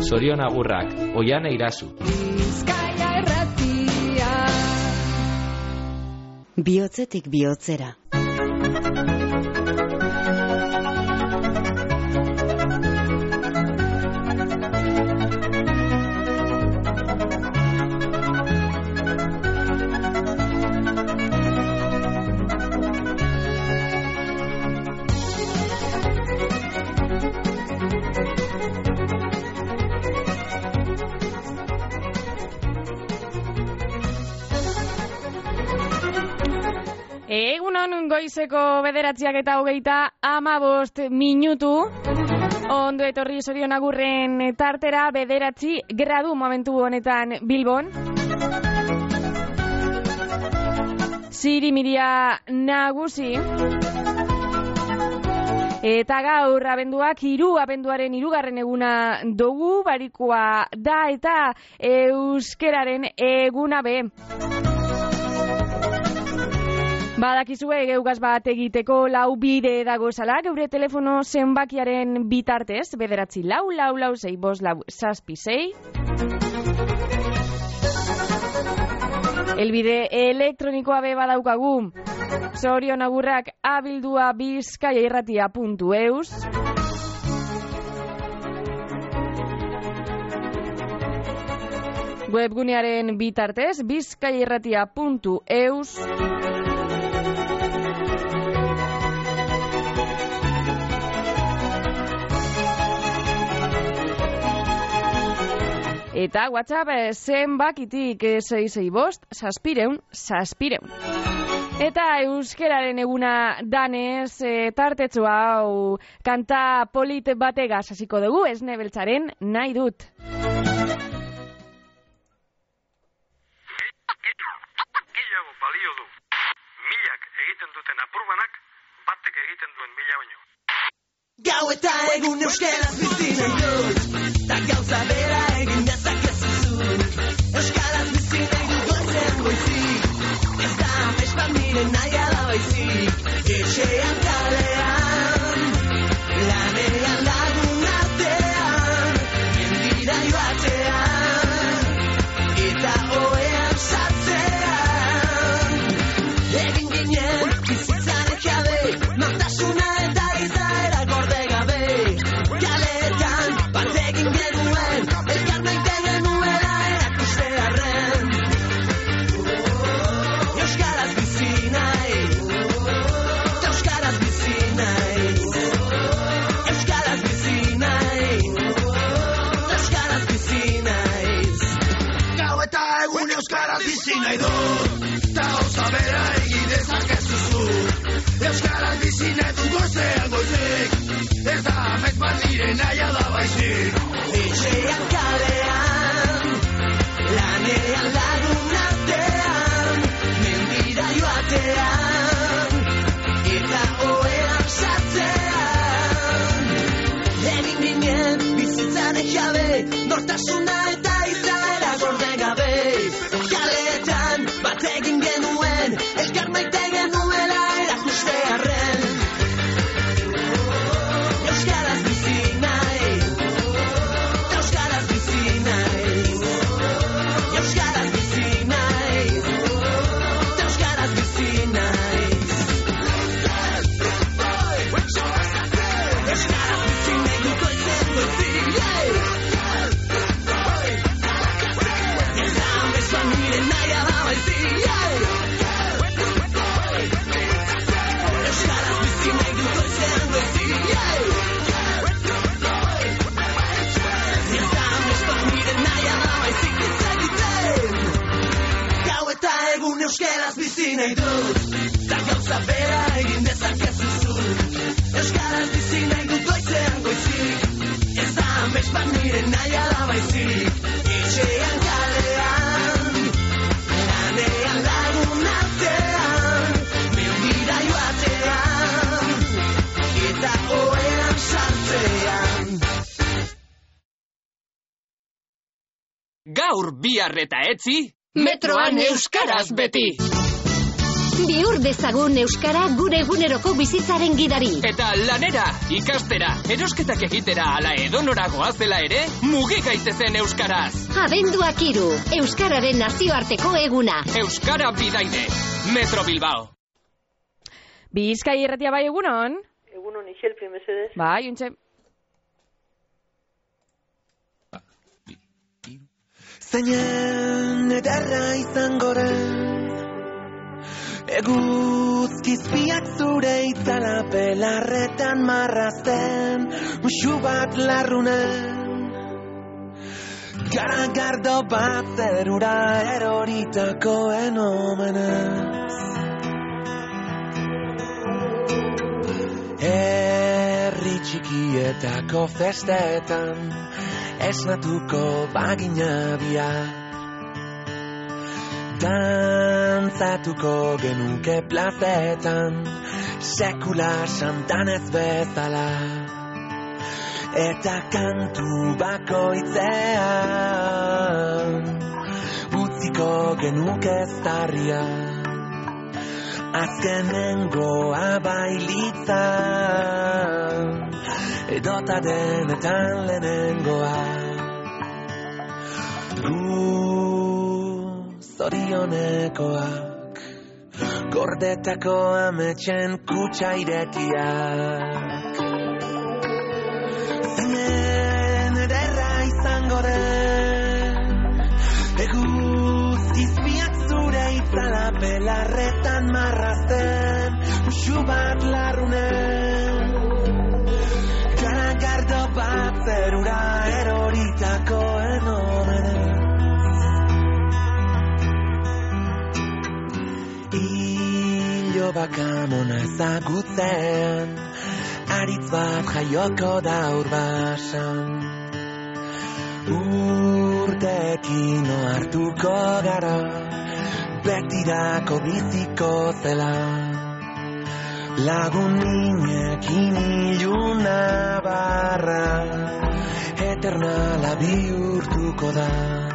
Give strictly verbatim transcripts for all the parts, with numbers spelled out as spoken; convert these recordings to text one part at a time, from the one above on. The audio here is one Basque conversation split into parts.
Zorion agurrak, Oiane Irazu. Bizkaia Irratia. Bihotzetik bihotzera. Egunon goizeko bederatziak eta hogeita hamabost minutu. Ondo etorri Zorion agurren tartera, bederatzi gradu momentu honetan Bilbon. Zirimiria nagusi. Eta gaur abenduak hiru abenduaren hirugarren eguna dugu, barikoa da eta euskeraren eguna be. Badakizue geugaz bat egiteko lau bide dago esala, geure telefono zenbakiaren bitartez, bederatzi lau, lau, lau, zei, bos, lau, zazpi, zei. Elbide elektronikoa be badaukagu, Zorion agurrak abildua bizkaia irratia puntu eus. Webgunearen bitartez, bizkaia irratia puntu eus. Eta WhatsApp zenbakitik sei sei bost, zazpireun, zazpireun. Eta euskeraren eguna danez, e, tartetxo hau kanta polit bategaz hasiko dugu, Esne Beltzaren nahi dut. Gehiago balio du. Milak egiten duten apurbanak, batek egiten duen mila baino. Gau eta egun euskaraz bizi nahi dut, ta gauza bera egin dezakezu zuk. Euskaraz bizi nahi dut goizean goizik, ez da amespan miren nahi ala baizik. Etxean kalean, lanean lagun artean, jendira joatean, eta oean sartzean. Egin ginen bizitzan ekabe, nortasuna eta izaera gorde gabe. Kaletan batekin genuen, elkar maite genuela erakustearren. Euskaraz bizi nahi, euskaraz bizi nahi, euskaraz bizi nahi, euskaraz bizi naiz. Gau eta egun euskaraz bizi nahi dut, ta gauza bera egin dezakezu zuk. Euskaraz bizi nahi dut goizean goizik, ez da amets bat nire naia da baizik. Etxean kalean, lanean lagun artean, mendira joatean, eta oean sartzean. Egin ginen bizitzan ekabe, nortasuna eta izaera gorde gabe. Kaletan batekin genuen, elkar maite genuela erakustearren. Euskaraz bizi nahi, euskaraz bizi nahi, euskaraz bizi nahi, euskaraz bizi nahi. Euskaraz bizi nahi dut goizen goizik, ez da amespan nire nahi ala baizik. Euskaraz bizi nahi dut goizen goizik, ez da amespan nire nahi ala baizik. Gau eta egun euskaraz bizi nahi dut, ta gauza bera egin dezakezu zuk. Euskaraz bizi nahi dut goizean goizik, ez da amespan nire nahi ala baizik. Etxean kalean, lanean lagun artean, mendira joatean, eta oean sartzean. Gaur bihar eta etzi, Metroan euskaraz beti. Bihur dezagun euskara gure eguneroko bizitzaren gidari. Eta lanera, ikastera, erosketak egitera ala edonora goazela ere, mugi gaitezen euskaraz. Abenduak hiru, euskararen nazioarteko eguna. Euskara bidaide, Metro Bilbao. Bizkai irratia bai egunon? Egunon, Ixelpi, mesedez. Bai, untxe. Zainen ederra izango den, eguzkizpiak zure itzala pelarretan marrazten, musu bat larrunen, garagardo bat zerura eroritakoen omenez. Herri txikietako festetan esnatuko bagina biak, dantzatuko genuke plazetan sekula santanez bezala, eta kantu bakoitzean utziko genuke zarria, azkenengoa bailitzan, edota denetan lehenengoa. Gu zorionekoak, gordetako ametxen kutsa irekiak. Zainen ederra izango den, eguzkizpiak zure itzala belarretan marrazten, musu bat larrunen, garagardo bat zerura eroritakoen omenez. Ilo bakamona ezagutzean, aritz bat jaioko da urbasan. Urteekin ohartuko gara, betirako biziko zela. Lagun ninekin iluna barra, eternala bihurtuko da.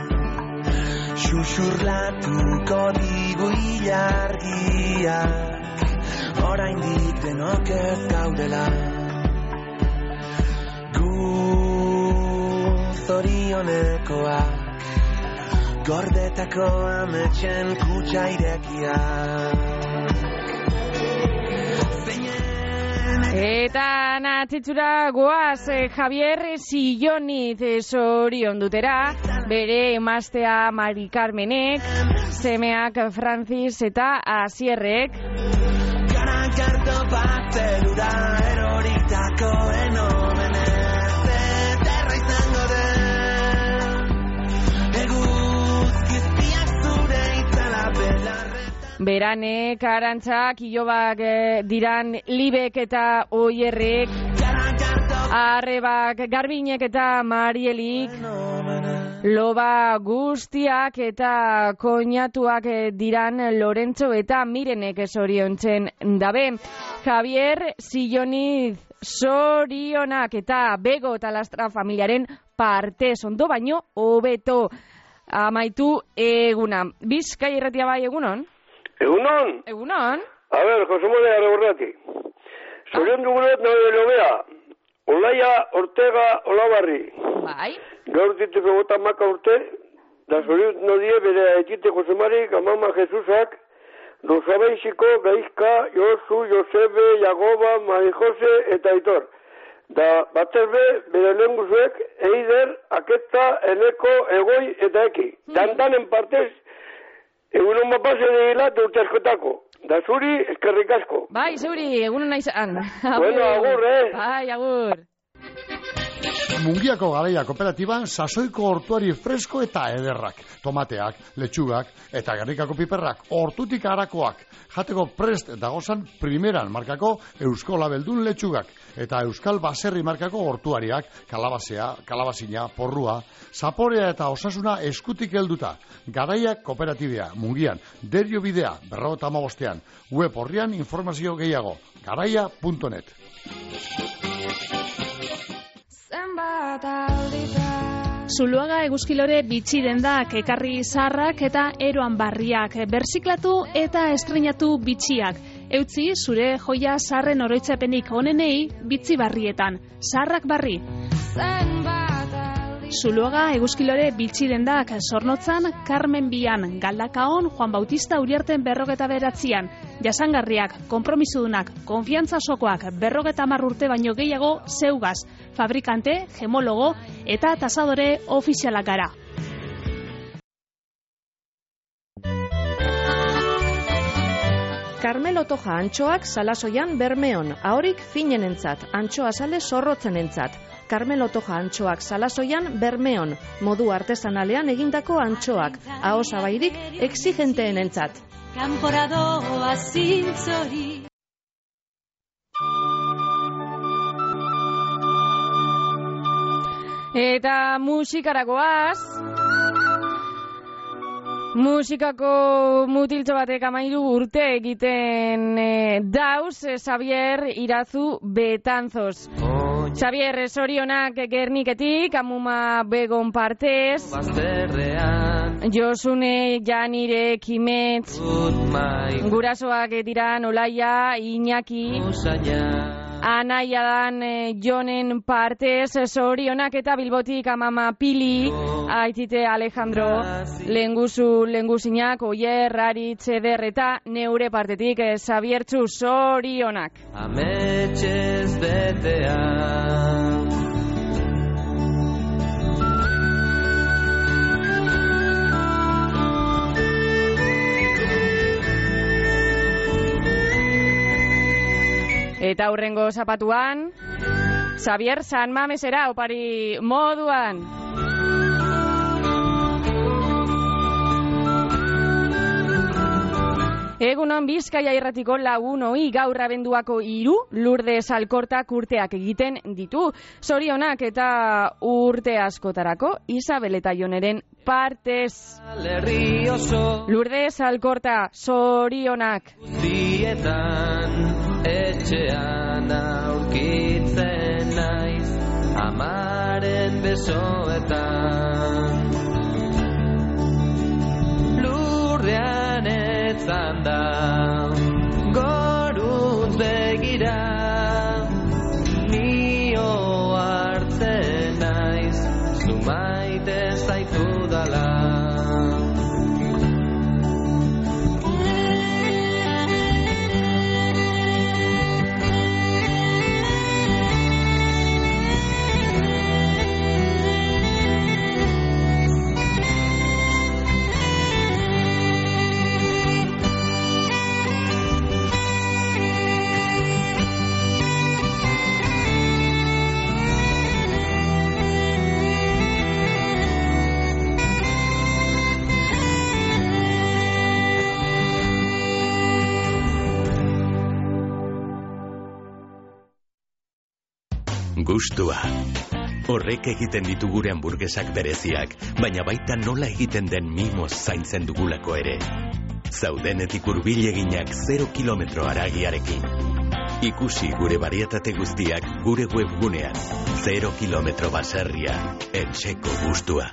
Xuxurlatuko digu ilargiak, oraindik denok ez gaudela. Gu zorionekoak, gordetako ametxen kutsa irekiak. Eta natzitzura goaz eh, Javier Silloniz eh, zorion dutera, bere emaztea Mari Carmenek, semeak Francis eta Asierrek. Garagardo bat zerura eroritakoen omenez, ederra izango den, eguzkizpiak zure itzala belarretan. Beranek, Arantzak, Ilobak eh, diran Libek eta Oierrek, Arrebak, Garbinek eta Marielik, Loba guztiak eta koinatuak eh, diran Lorentzo eta Mirenek zoriontzen dabe. Javier Silloniz zorionak eta Bego eta Lastra familiaren parte ondo baino hobeto amaitu eguna. Bizkai irratia bai egunon? Egunon? Egunon? A ver, Jose Manuel Arreborrati. Zorion dugunet nabe lobea. Olaia Ortega Olabarri. Bai. Gaur ditu begota maka urte, da zorion no die bere ekite Jose Marik, amama Jesusak, Rosabeixiko, Gaizka, Josu, Josebe, Jagoba, Mari Jose eta Aitor. Da baterbe bere lenguzuek, Eider, Aketa, Eneko, Egoi eta Eki. Dandanen partez, egunon mapase dira urte askotako. Da zuri, eskerrik asko. Bai, zuri, egunon naizan. Bueno, agur, eh? Bai, agur. Mungiako Garaia Kooperatiban sasoiko hortuari fresko eta ederrak, tomateak, letxugak eta gernikako piperrak, hortutik harakoak, jateko prest dagozan primeran markako Eusko Labeldun letxugak, eta Euskal Baserri markako hortuariak, kalabazea, kalabazina, porrua, zaporea eta osasuna eskutik helduta. Garaia Kooperatibea, Mungian, Derio Bidea, berrogeta hamabostean, web horrian informazio gehiago, garaia puntu net. Zuluaga eguzkilore bitxi dendak, ekarri zaharrak eta eroan barriak, berziklatu eta estrenatu bitxiak. Eutzi zure joia zaharren oroitzapenik onenei bitzi barrietan, zaharrak barri. Zuluaga eguzkilore bitxi dendak, Zornotzan, Carmen Bian, Galdakaon, Juan Bautista Uriarten berrogeta beratzian, jasangarriak, konpromisodunak, konfiantza sokoak, berrogeta hamar urte baino gehiago zeugaz, fabrikante, gemologo eta tasadore ofizialak gara. Carmelo Toja antxoak Salasoian Bermeon, ahorik finenentzat, antxoa sale zorrotzenentzat. Carmelo Toja antxoak Salasoian Bermeon, modu artesanalean egindako antxoak, aho zabairik exigenteenentzat. Kanporadoa zintzori. Eta musikaragoaz, musikako mutiltxo batek amairu urte egiten e, dauz e, Xavier Irazu Betanzos. Xavier, sorionak Gerniketik, Amuma Begon partez, Josune, Janire, Kimetz, gurasoak dira Olaia, Iñaki, Anaia dan e, Jonen partez, sorionak eta Bilbotik Amama Pili, Aitite Alejandro, Lenguzu, Lenguzinak, Oier, Aritz, Eder eta neure partetik e, Xabiertzu, sorionak. Ametxez betean. Eta hurrengo zapatuan, Xavier San Mamesera opari moduan. Egunon Bizkaia irratiko lagunoi gaur abenduako hiru Lourdes Alkortak urteak egiten ditu. Zorionak eta urte askotarako Isabel eta Joneren partez. Lourdes Alkorta, zorionak. Zietan etxean aurkitzen naiz amaren besoetan. Lurrean etzan da goruntz begira nio hartzen naiz zu maite zaitu dala. Gustua. Horrek egiten ditu gure hamburguesak bereziak, baina baita nola egiten den mimoz zaintzen dugulako ere. Zaudenetik hurbil eginak zero kilometro haragiarekin. Ikusi gure barietate guztiak gure webgunean. Zero kilometro baserria, etxeko gustua.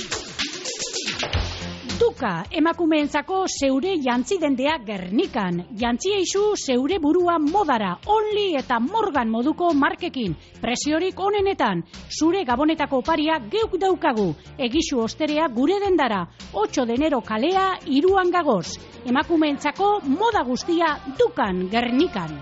Duka, emakumeentzako zeure jantzidendea Gernikan. Jantziezu zeure burua modara, Only eta Morgan moduko markekin. Presiorik onenetan, zure gabonetako oparia geuk daukagu. Egizu osterea gure dendara. ocho de enero kalea, iruan gagoz. Emakumeentzako moda guztia Dukan, Gernikan.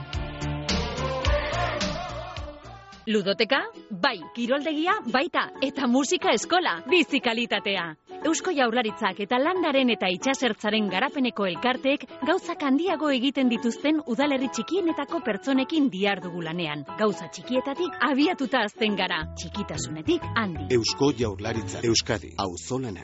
Ludoteka, bai, kiroldegia, baita, eta musika eskola, bizi kalitatea. Eusko Jaurlaritzak eta landaren eta itsasertzaren garapeneko elkarteek gauzak handiago egiten dituzten udalerri txikienetako pertsonekin dihardugu lanean. Gauza txikietatik abiatuta azten gara, txikitasunetik handi. Eusko Jaurlaritza, Euskadi, auzolana.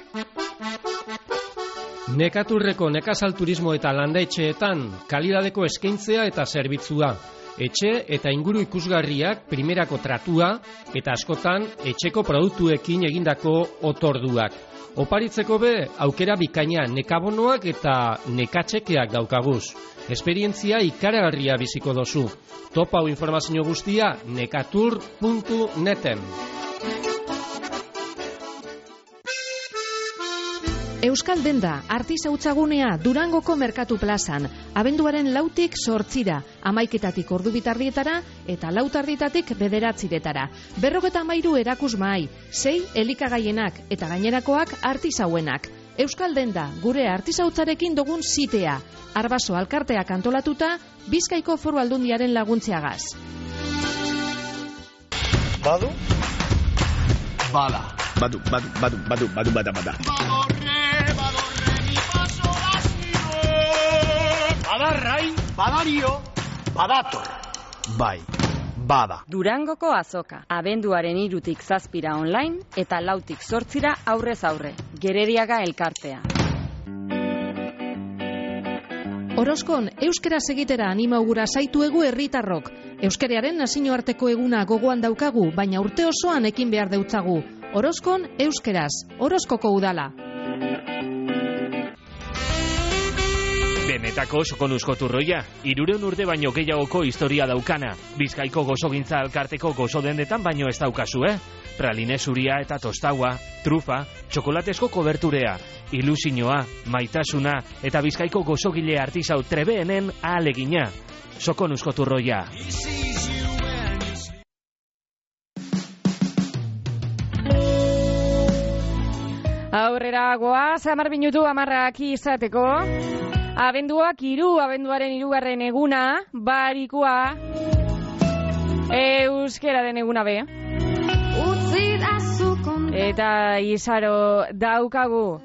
Nekaturreko nekazal turismo eta landaetxeetan kalidadeko eskaintzea eta zerbitzua. Etxe eta inguru ikusgarriak, primerako tratua eta askotan etxeko produktuekin egindako otorduak. Oparitzeko be, aukera bikaina nekabonoak eta nekatxekeak daukaguz. Esperientzia ikaragarria biziko dozu. Topau informazio guztia nekatur puntu neten. Euskal Denda, artisautzagунea Durangoko Merkatu Plazan, abenduaren lautik sortzira, amaiketatik ordu bitardietara eta lautarditatik bederatziretara. Berrogeta amairu erakus mahai, sei elikagaienak eta gainerakoak artisauenak. Euskal Denda, gure artisautzarekin dugun zitea. Arbaso alkarteak antolatuta, Bizkaiko Foru Aldundiaren laguntziagaz. Badu? Bala. Badu, badu, badu, badu, badu, bada, bada. Badarrai, badario, badator. Bai, bada. Durangoko azoka, abenduaren irutik zazpira online eta lautik zortzira aurrez aurre. Gerediaga elkartea. Orozkon, euskaraz egitera animaugura zaituegu herritarrok. Euskararen nazioarteko eguna gogoan daukagu, baina urte osoan ekin behar deutzagu. Orozkon, euskaraz, Orozkoko udala. Benetako sokonuzko turroia, irureun urte baino gehiagoko historia daukana. Bizkaiko gozogintza alkarteko gozo dendetan baino ez daukazu, eh? Praline zuria eta tostaua, trufa, txokolatesko koberturea, ilusinoa, maitasuna eta Bizkaiko gozogile artisau trebeenen ahalegina. Sokonuzko turroia. Aurrera goaz, hamar minutu hamarrak izateko. Abenduak hiru, abenduaren hirugarren eguna, barikua, euskeraren eguna be. Eta izaro daukagu.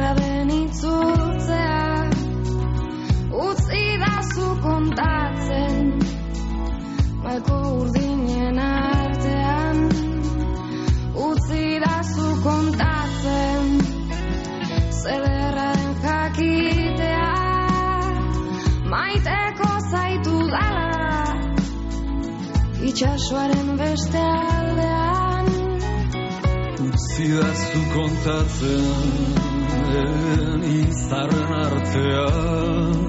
Utzi da zu kontatzen, malko urdinen artean. Utzi da zu kontatzen, zederraren jakitea. Maiteko zaitu dala, itxasoaren beste aldean. Utzi da zu kontatzen, izarren artean.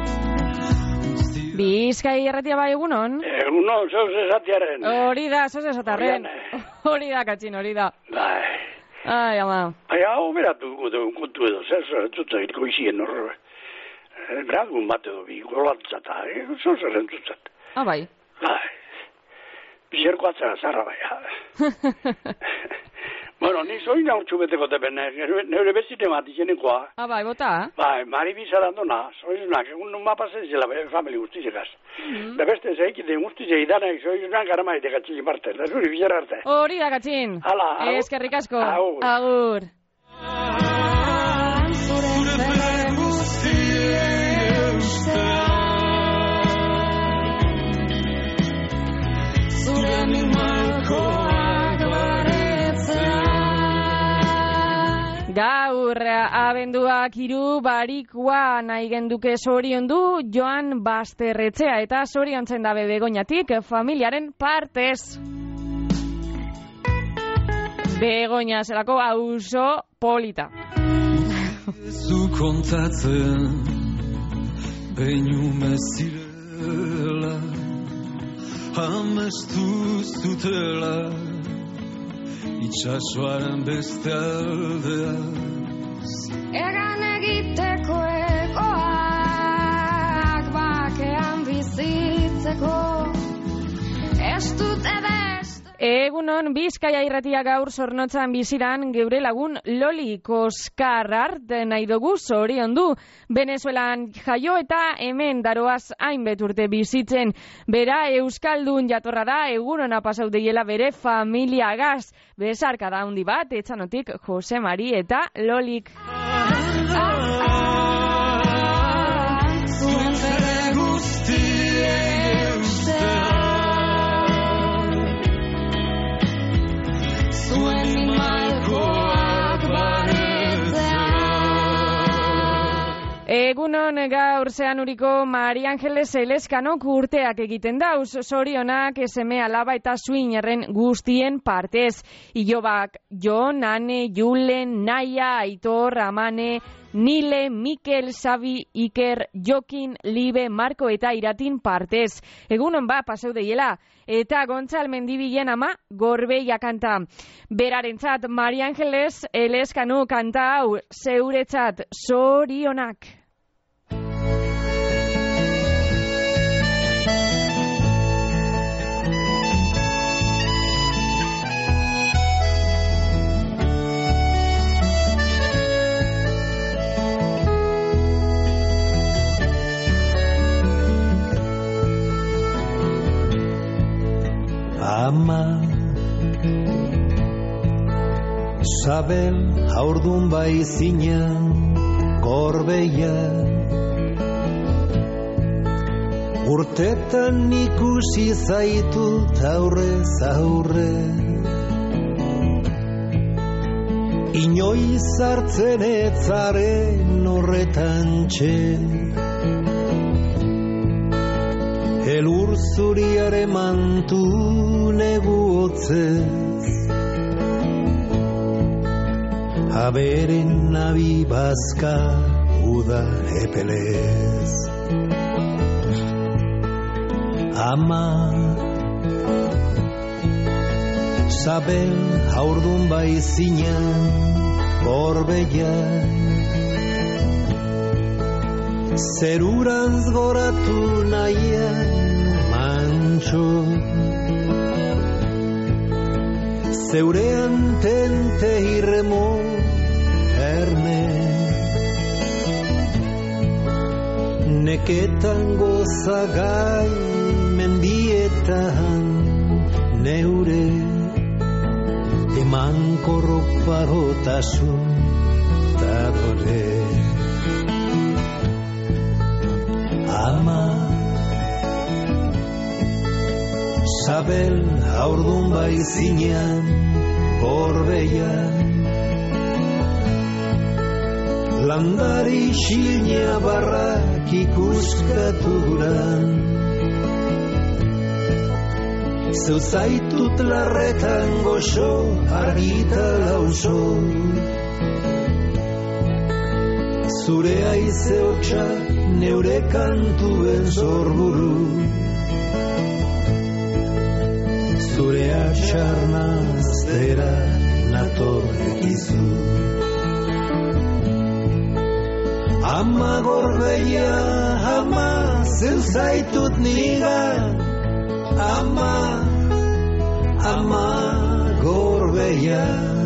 Bizkai erratia bai egunon? Egunon, zauz esatiaren. Hori da, zauz esatarren. Hori da, katxin, hori da. Bai. Ai, ama. Bai, hau beratu kontu edo, zer zerentzutzak irko izien horre. Gragun bat edo bi, golatzata, zauz zerentzutzat. Ah, bai. Bai. Bizerko atzera zarra bai. Bueno, ni soin hautsu beteko tepen, neure bezite bat izenekoa. Ah, bai, bota? Bai, mari bizarandona, soizunak, egun nun mapazen zela famili guztizekaz. Da beste zeikite guztize idanak, soizunak garamaite gatxilin parte, da zuri bizarra arte. Hori da, gatxin. Hala, agur. Eskerrik asko. Agur. Agur. Zure mimalkoak baretzea. Gaur abenduak hiru barikua nahi genduke zoriondu Joan Basterretzea eta zoriontzen dabe Begoñatik familiaren partez. Begoña zelako auzo polita. Zu kontatzen, beinu mezirela, amestu zutela, itxasoaren beste aldea. Egan egiteko egoak, bakean bizitzeko, ez dute beste. Egunon, Bizkaia irratia gaur Zornotzan biziran geure lagun Loli Koskarrart nahi dugu zoriondu. Venezuelan jaio eta hemen daroaz hainbet urte bizitzen. Bera euskaldun jatorra da, egunona pasau deiela bere familiagaz. Bezarka da handi bat, etxanotik Jose Mari eta Lolik. egunon gaur zean uriko Mari Angeles Eleskanok urteak egiten dauz, sorionak eseme alaba eta suinerren guztien partez. Ilobak, Jon, Ane, Julen, Naia, Aitor, Amane, Nile, Mikel, Xabi, Iker, Jokin, Libe, Marko eta Iratin partez. Egunon ba, paseu deiela. Eta Gontzal Mendibilen ama Gorbeia kanta. Berarentzat Mari Angeles Eleskanu kanta hau zeuretzat sorionak. Ama Sabel haurdun bai zinan Gorbeia Urtetan ikusi zaitut aurrez aurre Inoiz hartzen etzaren horretan txe Elur zuriare mantu negu hotzez Aberen nabi bazka uda epelez Ama Sabel haurdun bai zinan Gorbeia Zerurantz goratu nahian mantxo Zeurean tente irremo erne Neketan gozagai mendietan neure Eman korroparotasun tadore Ama Sabel haurdun bai zinean Gorbeia Landari xilnea barrak ikuskatu guran Zeu zaitut larretan goxo argita lauso Zure aize hotxak neure kantuen zorburu Zure atxarnaztera natorrekizu Ama Gorbeia, ama zeu zaitut nigan Ama, ama Gorbeia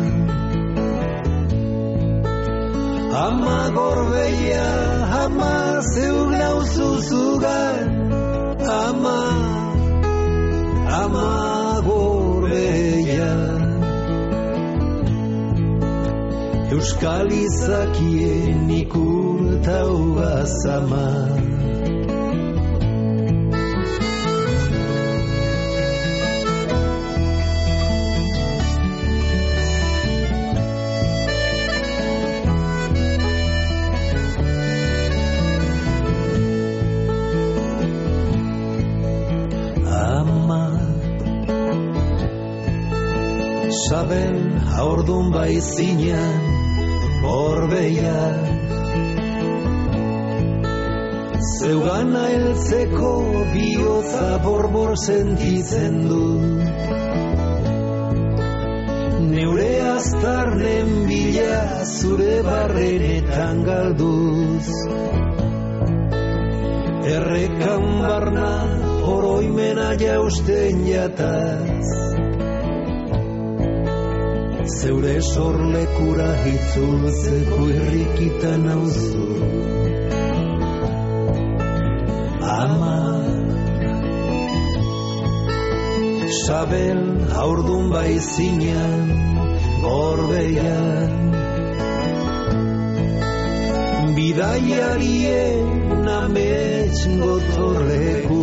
Ama Gorbeia, ama zeu glauzuzugan Ama, ama Gorbeia Euskal izakien ikurtau azama Sabel haurdun bai zinean Gorbeia Zeugana heltzeko bihotza borbor sentitzen du Neure aztarnen bila zure barrenetan galduz Errekan barna oroimena jausten jataz Zeure sorlekura hitzultzeko irrikitan hauzu Ama Sabel haurdun bai zinean Gorbeia Bidaiarien amets gotorleku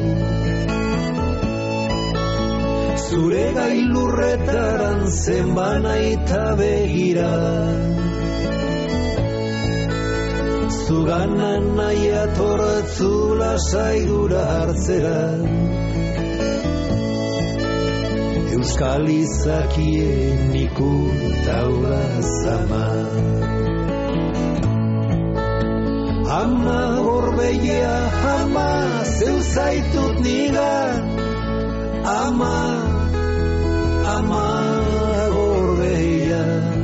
Zure gailurretaran zenbana eta begira Zugana nahi atortzula saigura hartzera. Euskal izakien ikurtaua zama. Ama gorbeia, ama zeu zaitut nigan. Ama, ama gorbeia.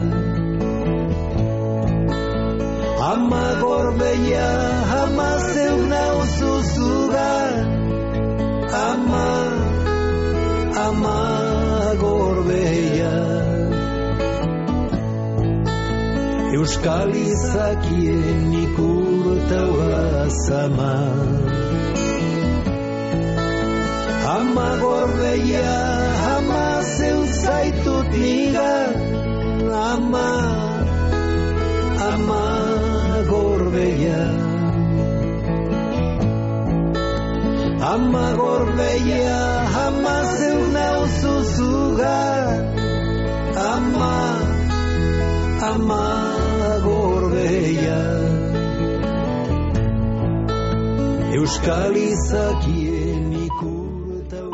Ama gorbeia, ama zeu nauzu zugan. Ama, ama gorbeia. Euskal izakien ikurtaua zama. Ama gorbeia, ama zeu zaitut nigan. Ama, ama gorbeia. Ama gorbeia, ama zeu nauzu zugan. Ama, ama gorbeia. Euskal izakien ikurtau.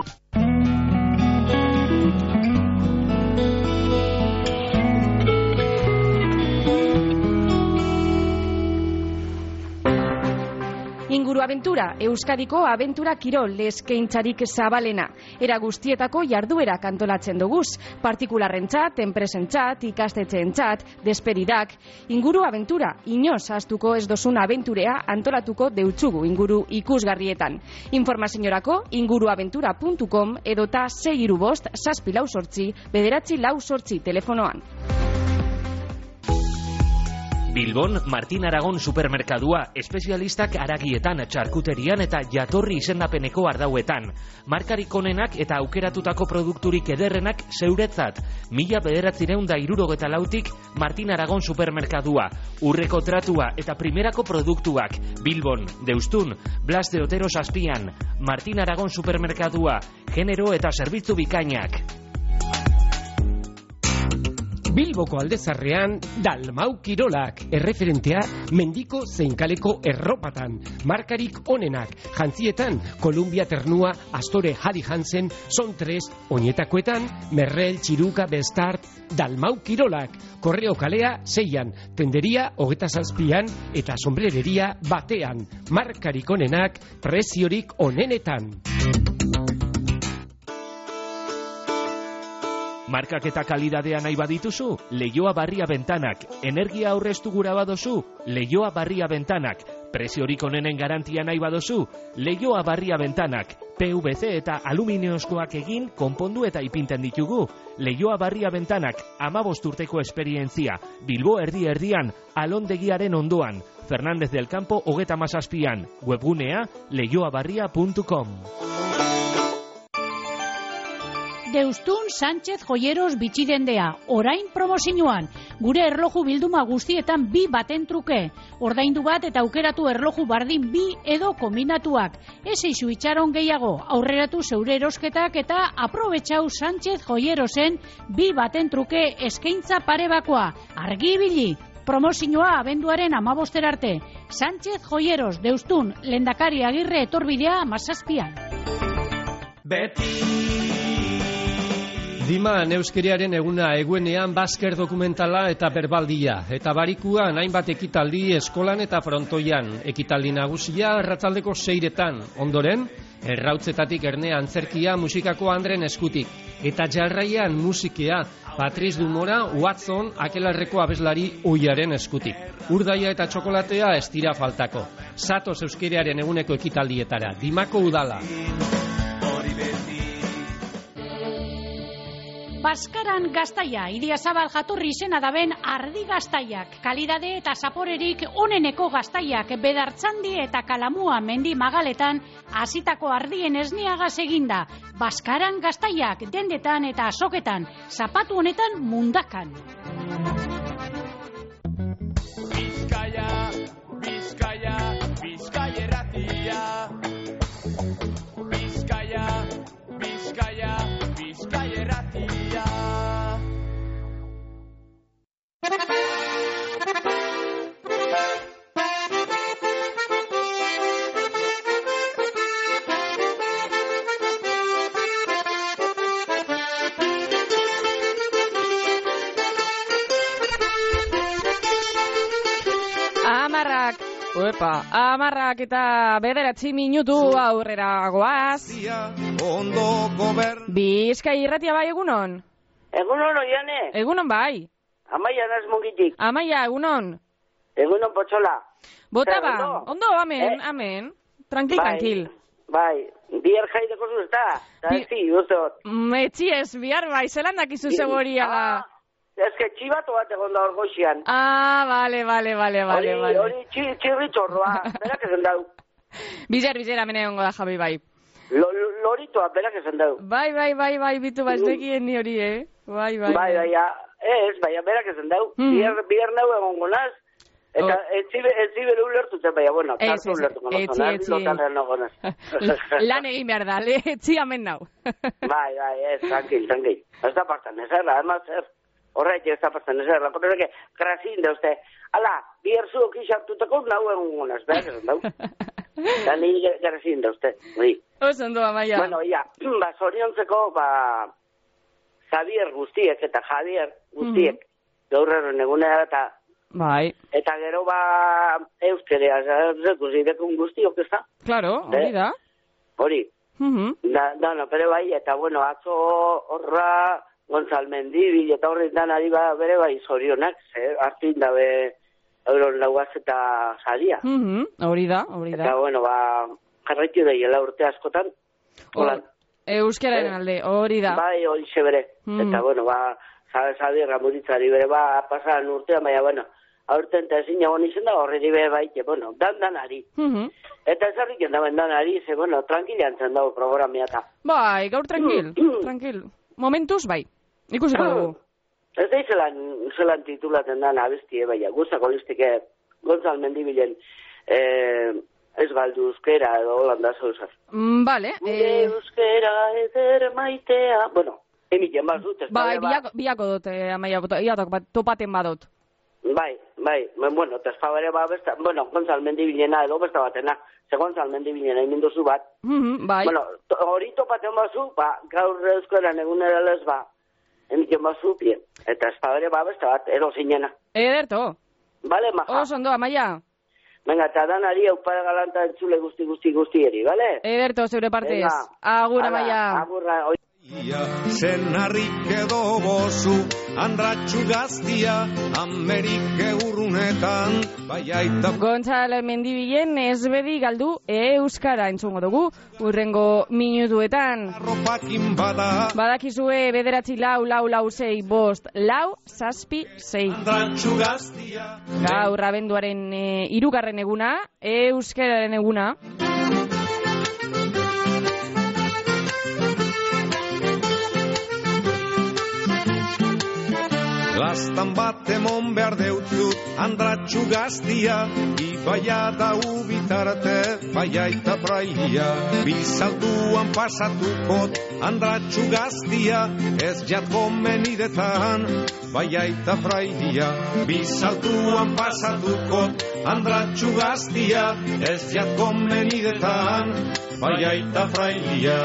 Inguru abentura, Euskadiko abentura kirol eskaintzarik zabalena. Era guztietako jarduerak antolatzen duguz, partikularrentzat, enpresentzat, ikastetxeentzat, despedidak. Inguru abentura, inoz ahaztuko ez dozun abenturea antolatuko deutsugu inguru ikusgarrietan. Informaziorako inguruabentura puntu com edota sei hiru bost zazpi lau zortzi bederatzi lau zortzi telefonoan. Bilbon, Martin Aragon supermerkadua, espezialistak haragietan, txarkuterian eta jatorri izendapeneko ardauetan. Markarik onenak eta aukeratutako produkturik ederrenak zeuretzat. Mila bederatzireun da hirurogeta lautik Martin Aragon supermerkadua. Urreko tratua eta primerako produktuak. Bilbon, Deustun, Blas de Otero zazpian. Martin Aragon supermerkadua, genero eta zerbitzu bikainak. Bilboko aldezarrean, Dalmau Kirolak, erreferentea mendiko zeinkaleko erropatan, markarik onenak, jantzietan, Columbia Ternua, Astore Harry Hansen, Son tres, oinetakoetan, Merrell, Txiruka, Bestart, Dalmau Kirolak, Korreo kalea seian, tenderia hogeta zazpian eta sombrereria batean, markarik onenak, preziorik onenetan. Markak eta kalidadea nahi badituzu, Leioa Barria Bentanak. Energia aurreztu gura badozu, Leioa Barria Bentanak. Preziorik onenen garantia nahi badozu, Leioa Barria Bentanak. P V C eta aluminiozkoak egin, konpondu eta ipinten ditugu. Leioa Barria Bentanak, hamabost urteko esperientzia. Bilbo erdi erdian, alondegiaren ondoan. Fernández del Campo hogeta mazazpian. Webgunea, leioabarria puntu com. Deustun Sánchez Joyeros bitxidendea, orain promozioan, gure erloju bilduma guztietan bi baten truke, ordaindu bat eta aukeratu erloju bardin bi edo kombinatuak, ez eixu itxaron gehiago, aurreratu zeure erosketak eta aprobetxau Sánchez Joyerosen bi baten truke eskaintza pare bakoa, argi ibili, promozioa abenduaren amaboster arte, Sánchez Joyeros, Deustun, Lehendakari Agirre etorbidea mazazpian. Beti Diman euskeriaren eguna eguenean basker dokumentala eta berbaldia. Eta barikuan hainbat ekitaldi eskolan eta frontoian. Ekitaldi nagusia arratsaldeko seiretan. Ondoren, errautzetatik erne antzerkia musikako Andren eskutik. Eta jarraian musikea Patriz Dumora, Watson, Akelarreko abeslari Uiaren eskutik. Urdaia eta txokolatea ez dira faltako. Zatoz euskeriaren eguneko ekitaldietara. Dimako udala. Baskaran Gaztaia, Idiazabal jatorri izena daben ardi gaztaiak, kalidade eta zaporerik oneneko gaztaiak, bedartzandi eta kalamua mendi magaletan, hasitako ardien esniagaz eginda. Baskaran Gaztaiak, dendetan eta azoketan, zapatu honetan mundakan. Bizkaia, Bizkaia, Bizkaia erratia. Bizkaia, Bizkaia, Bizkaia erratia. Uepa, amarrak eta bederatzi minutu aurrera goaz. Bizkai irratia bai egunon? Egunon, oiane. Egunon bai. Amaia naz mungitik. Amaia, egunon. Egunon potxola. Bota ba, ondo, ondo amen, eh? amen. Tranquil, bai, tranquil. Bai, bihar jaideko zu ez da. Da Bi... ezi, guztot. Metzi ez, bihar bai, zelan dakizu zegoria da. Ah. Ez que txibatu bat egon da orgoxian. Ah, vale, vale, vale, vale. Hori, vale. hori txi, txirri txorroa, berak ezen dau. Bizer, bizer, amene hongo da, Javi, bai. Lo, loritoa, berak ezen dau. Bai, bai, bai, bai, bitu bazdekien ni hori, eh? Bai, bai. Bai, bai, ja. Ez, bai, berak ezen dau. Mm. Bier, bier nau egon gonaz. Eta oh. etzi bere ulertutzen, baina, bueno, kartu ulertuko nozona. Etzi, etzi. Lan egin behar da, etzi amen nau. Bai, bai, ez, tranquil, tranquil. Ez da partan, ez erra, además, ez. Horretik ez da parten, ez erra, kotoreke, krasin da uste, ala, biher zuok isartutako nahu egun gonaz, behar ez dau. Da nire krasin da uste, oi. Oso ondo, Amaia. Bueno, ia, ba, zoriontzeko, ba, Javier guztiek eta Javier guztiek, mm-hmm. gaurreron egunera eta, bai. Eta gero, ba, euskerea, zekusi dekun guztiok, ez da? Claro, hori da. Hori. Mm-hmm. Da, da, no, pero bai, eta bueno, atzo horra, Gonzal Mendibil eta horretan ari ba bere bai zorionak, zer, hartin dabe euron lauaz eta saria. Mm-hmm. Hori da, hori da. Eta bueno, ba, jarraitu daiela urte askotan. Holan. Euskeraren alde, hori da. Bai, hori bere. Mm-hmm. Eta bueno, ba, sabe ramuritzari bere ba, pasan urtean, baina bueno, aurten eta ezin egon izen da horreri bere bai, que bueno, dan danari. Mm-hmm. Eta ezarrik endaben danari, ze bueno, tranquilian zen dago programia eta. Bai, gaur tranquil, tranquil. Momentuz, bai. Ikusiko dugu. Ez da zelan, zelan titulaten da abestie, baina guztako listike Gonzal Mendibilen eh, ez galdu euskera edo holanda zauzaz. Mm, vale. Gure eh... euskera eder maitea. Bueno, emiten bat dut. Bai, biako, biako dut, eh, Amaia, iatok, topaten badot. Bai, bai, bueno, tezpabere ba besta, bueno, Gonzal Mendibilena edo besta batena, ze Gonzal Mendibilena iminduzu bat. Mm-hmm, bai. Bueno, hori to, topaten bazu, ba, gaur euskoran egunera lez, ba, emiken bazu, bien. Eta espadere ba besta bat, edo zinena. Ederto. Bale, maja. Oso ondo, Amaia. Venga, eta danari eupara galanta entzule guzti guzti guzti eri, bale? Ederto, zeure partez. Agur, Amaia. Agurra, oi. Zenarrik edo bozu, andratxu gaztia, Amerike urrunetan, baiaita... Gontzal Mendibilen ez bedi galdu euskara entzungo dugu, urrengo minutuetan. Badakizue bederatzi lau, lau, lau, zei, bost, lau, zazpi, zei. Andratxu gaztia... Gaur abenduaren e, irugarren eguna, euskararen eguna. Lastan bat emon behar deutzut, andratxu gaztia, ibaia da ubitarte, baia eta praia. Bizalduan pasatukot, andratxu gaztia, ez jatko menidetan, baia eta praia. Bizalduan pasatukot, andratxu gaztia, ez jatko menidetan, baia eta praia.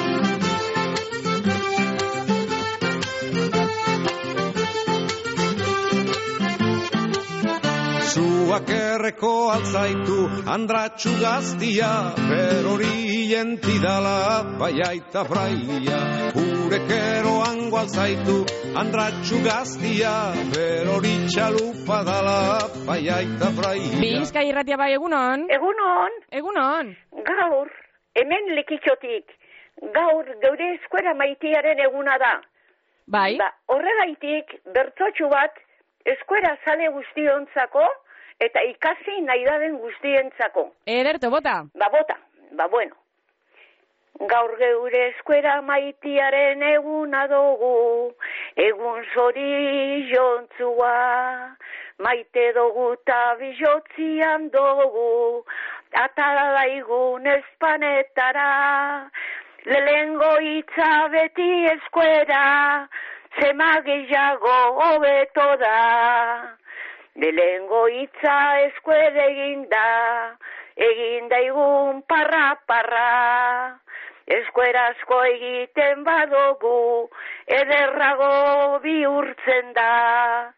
Zuak erreko altzaitu, andratxu gaztia, berori entidala, baiaita braia. Urekero hango altzaitu, andratxu gaztia, berori txalupa dala, baiaita braia. Bizkai irratia bai egunon? Egunon. Egunon. Gaur, hemen lekitxotik, gaur geure eskuera maitearen eguna da. Bai. Ba, horregaitik, bertzotxu bat, eskuera zale guztiontzako, eta ikasi nahi daden guztientzako. Ederto, bota. Ba, bota. Ba, bueno. Gaur geure eskuera maitiaren eguna dugu, egun zori jontzua, maite dugu eta bizotzian dugu, atala daigun espanetara, lehengo hitza beti eskuera, zema gehiago hobeto da. Lehengo hitza eskuera eginda, eginda igun parra-parra. Eskuerazko egiten badugu, ederrago bihurtzen da.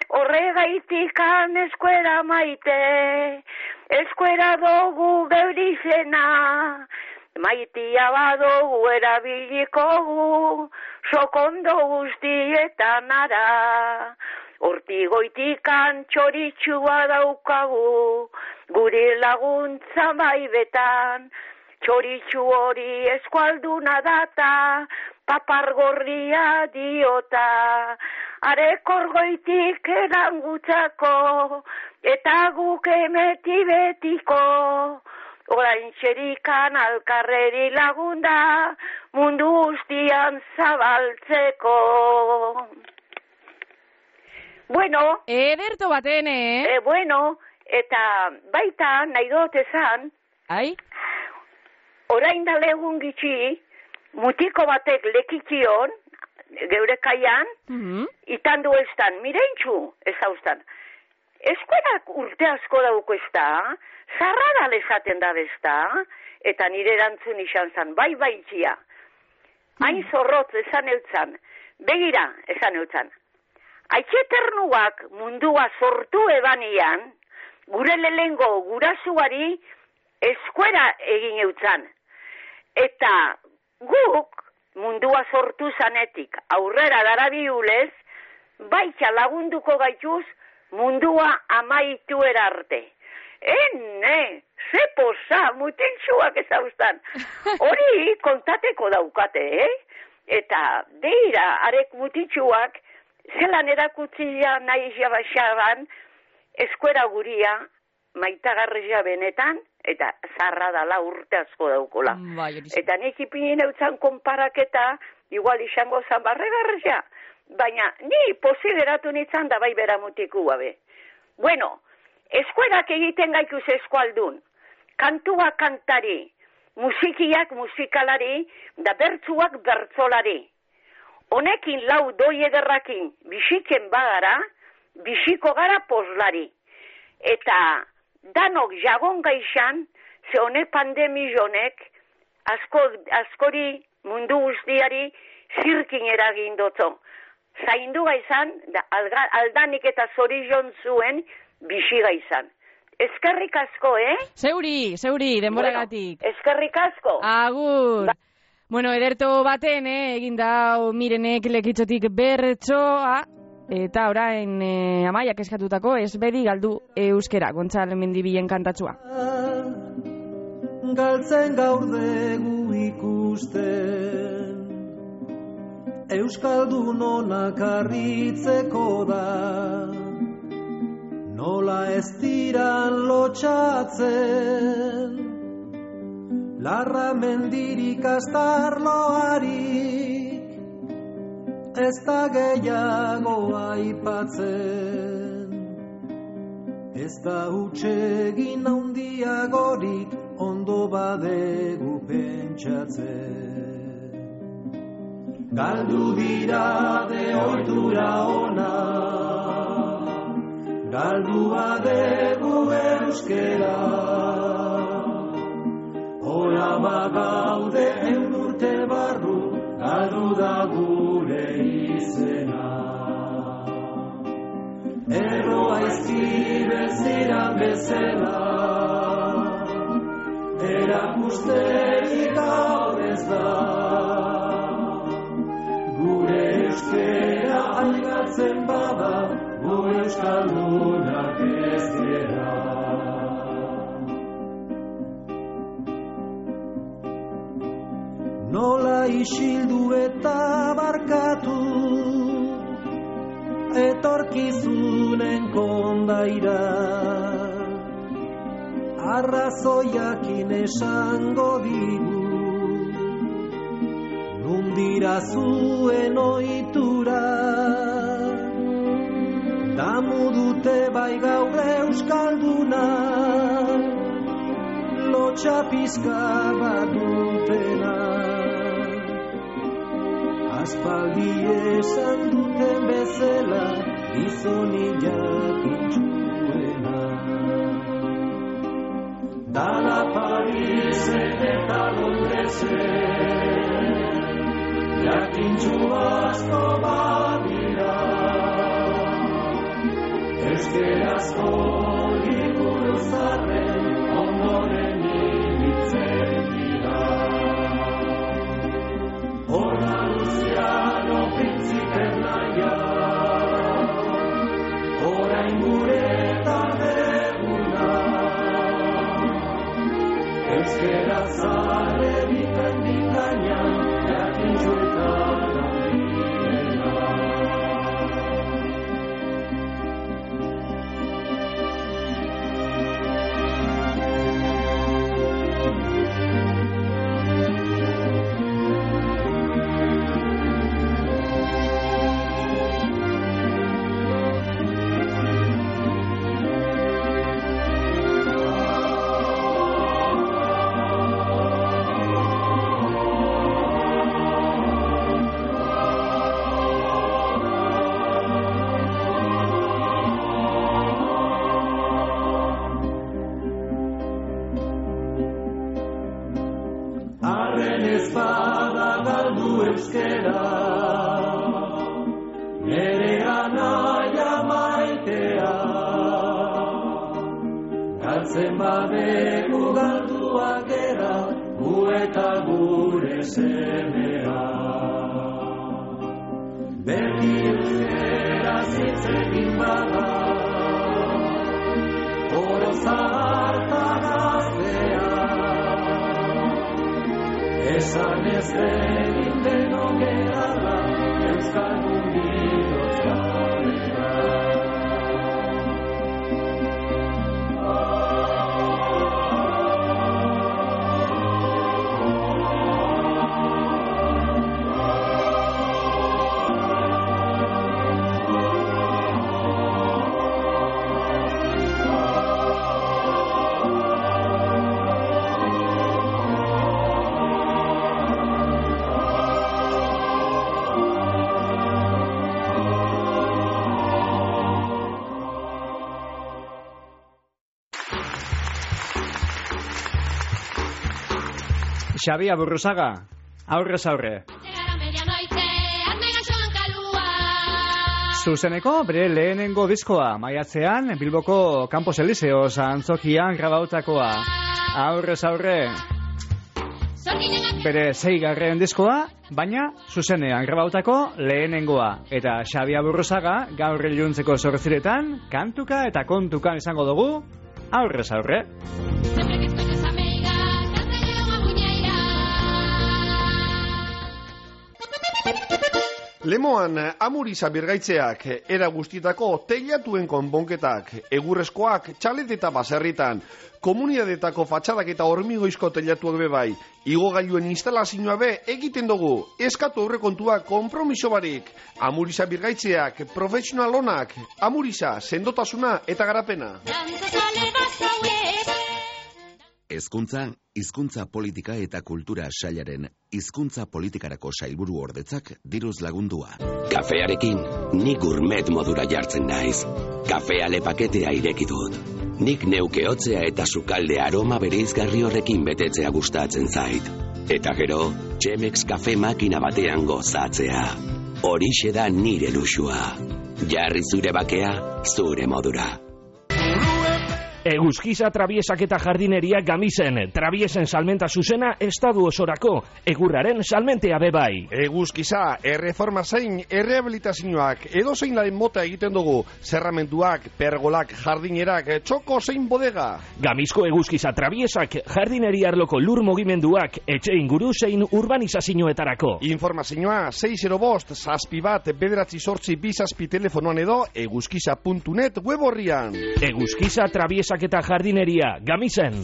Horregaitikan eskuera maite, eskuera dugu geurizena, maitia badugu erabiliko gu, sokondo guztietan ara. Hortigoitikan txoritsua daukagu, guri laguntza maibetan, txoritsu hori eskualduna data, papargorria diota, arekorgoitik erangutzako, eta guk emeti betiko, orain txerikan alkarreri lagunda, mundu guztian zabaltzeko. Bueno, ederto baten, eh? E, bueno, eta baita nahi dut esan, ai? Orain da legun gitxi, mutiko batek lekitzion, geure kaian, mm-hmm. itan du estan, mirentxu, ez haustan. Eskuerak urte asko dauko ez da, zarrada lezaten da bezta, eta nire erantzun izan zan, bai bai txia. Hain zorrotz esan eutzan, begira esan eutzan. Aitxeternuak mundua sortu ebanian, gure lehengo gurasuari eskuera egin eutzan. Eta guk mundua sortu zanetik aurrera darabiulez, baitxa lagunduko gaituz mundua amaitu erarte. Ene, ze posa, mutentxuak ezauztan. Hori kontateko daukate, eh? Eta deira, arek mutitxuak, zelan erakutzia nahi jabaxaban, eskuera guria, maitagarria benetan, eta zarra dala urte asko daukola. Bai, eta nik ipinin eutzan konparaketa, igual izango zan barregarria, baina ni posileratu nintzen da bai beramutiku gabe. Bueno, eskuerak egiten gaituz eskualdun, kantua kantari, musikiak musikalari, da bertzuak bertzolari. Honekin lau doi ederrakin bisiken bagara, bisiko gara poslari. Eta danok jagon gaixan, ze honek pandemi jonek, asko, askori mundu guztiari zirkin eragin dotzo. Zaindu gaizan, da, alga, aldanik eta zorion zuen bisi gaizan. Eskerrik asko, eh? Zeuri, zeuri, denboragatik. Bueno, eskerrik asko. Agur. Ba Bueno, ederto baten, eh, egin dau Mirenek lekitzotik bertsoa, eta orain eh, Amaiak eskatutako ez bedi galdu euskera, Gontzal Mendibilen kantatzua. Galtzen gaurdegu ikusten, euskaldun onak harritzeko da, nola ez diran lotxatzen, larra mendirik astarloarik, ez da gehiago aipatzen, ez da hutsegin handiagorik ondo badegu pentsatzen. Galdu dira de ohitura ona, galdu badegu euskera, Ola bagaude eururte barru, galdu da gure izena. Erroa izkibez diran bezala, erakusterik gaudez da. Gure euskera algatzen bada, gure euskaldunak ez dira. Nola isildu eta barkatu, etorkizunen kondaira, arrazoiakin esango digu, nundira zuen ohitura, damu dute bai gaur euskalduna, lotxa pizka bat dutena. Aspaldi esan duten bezala, gizoni jakintxuena. Dala Parisen eta Londresen, jakintxu asko badira. Euskerazko liburu zarren ondoren ibiltzen dira. Horra luziano printziten naia, orain gure eta beguna. Euskera zale biten bitaina, jakin zuetan handiena. Galtzen badegu galduak era, gu eta gure semea. Beti euskeraz hitz egin bada, oro zaharta gaztea. Esan ez egin denok erara, euskaldun bihotz gabea. Xabi Aburruzaga, aurrez aurre. Zuzeneko bere lehenengo diskoa, maiatzean Bilboko Campos Elíseos antzokian grabautakoa. Aurrez aurre. Bere seigarren diskoa, baina zuzenean grabautako lehenengoa. Eta Xabi Aburruzaga gaur iluntzeko zortziretan, kantuka eta kontukan izango dugu, aurrez aurre. Lemoan Amuriza birgaitzeak, era guztietako teilatuen konponketak, egurrezkoak txalet eta baserritan, komunidadetako fatxadak eta hormigoizko teilatuak be bai, igogailuen instalazioa be egiten dugu, eskatu aurrekontua konpromiso barik, Amuriza birgaitzeak, profesional onak, Amuriza, sendotasuna eta garapena. Hezkuntza, hizkuntza politika eta kultura sailaren hizkuntza politikarako sailburu ordetzak diruz lagundua. Kafearekin, nik gourmet modura jartzen naiz. Kafeale paketea ireki dut. Nik neuke hotzea eta sukalde aroma bereizgarri horrekin betetzea gustatzen zait. Eta gero, Chemex kafe makina batean gozatzea. Horixe da nire luxua. Jarri zure bakea, zure modura. Eguzkiza trabiesak eta jardineria Gamisen, trabiesen salmenta zuzena estadu osorako, egurraren salmentea bebai. Eguzkiza, erreforma zein, errehabilitazioak, edo zein laren mota egiten dugu, zerramenduak, pergolak, jardinerak, txoko zein bodega. Gamizko eguzkiza trabiesak, jardineria arloko lur mugimenduak, etxe inguru zein urbanizazioetarako. Informazioa, sei zero bost, zazpi bat, bederatzi sortzi bizazpi telefonoan edo, eguzkiza puntu net web horrian. Eguzkiza trabiesak eta jardineria, Gamisen.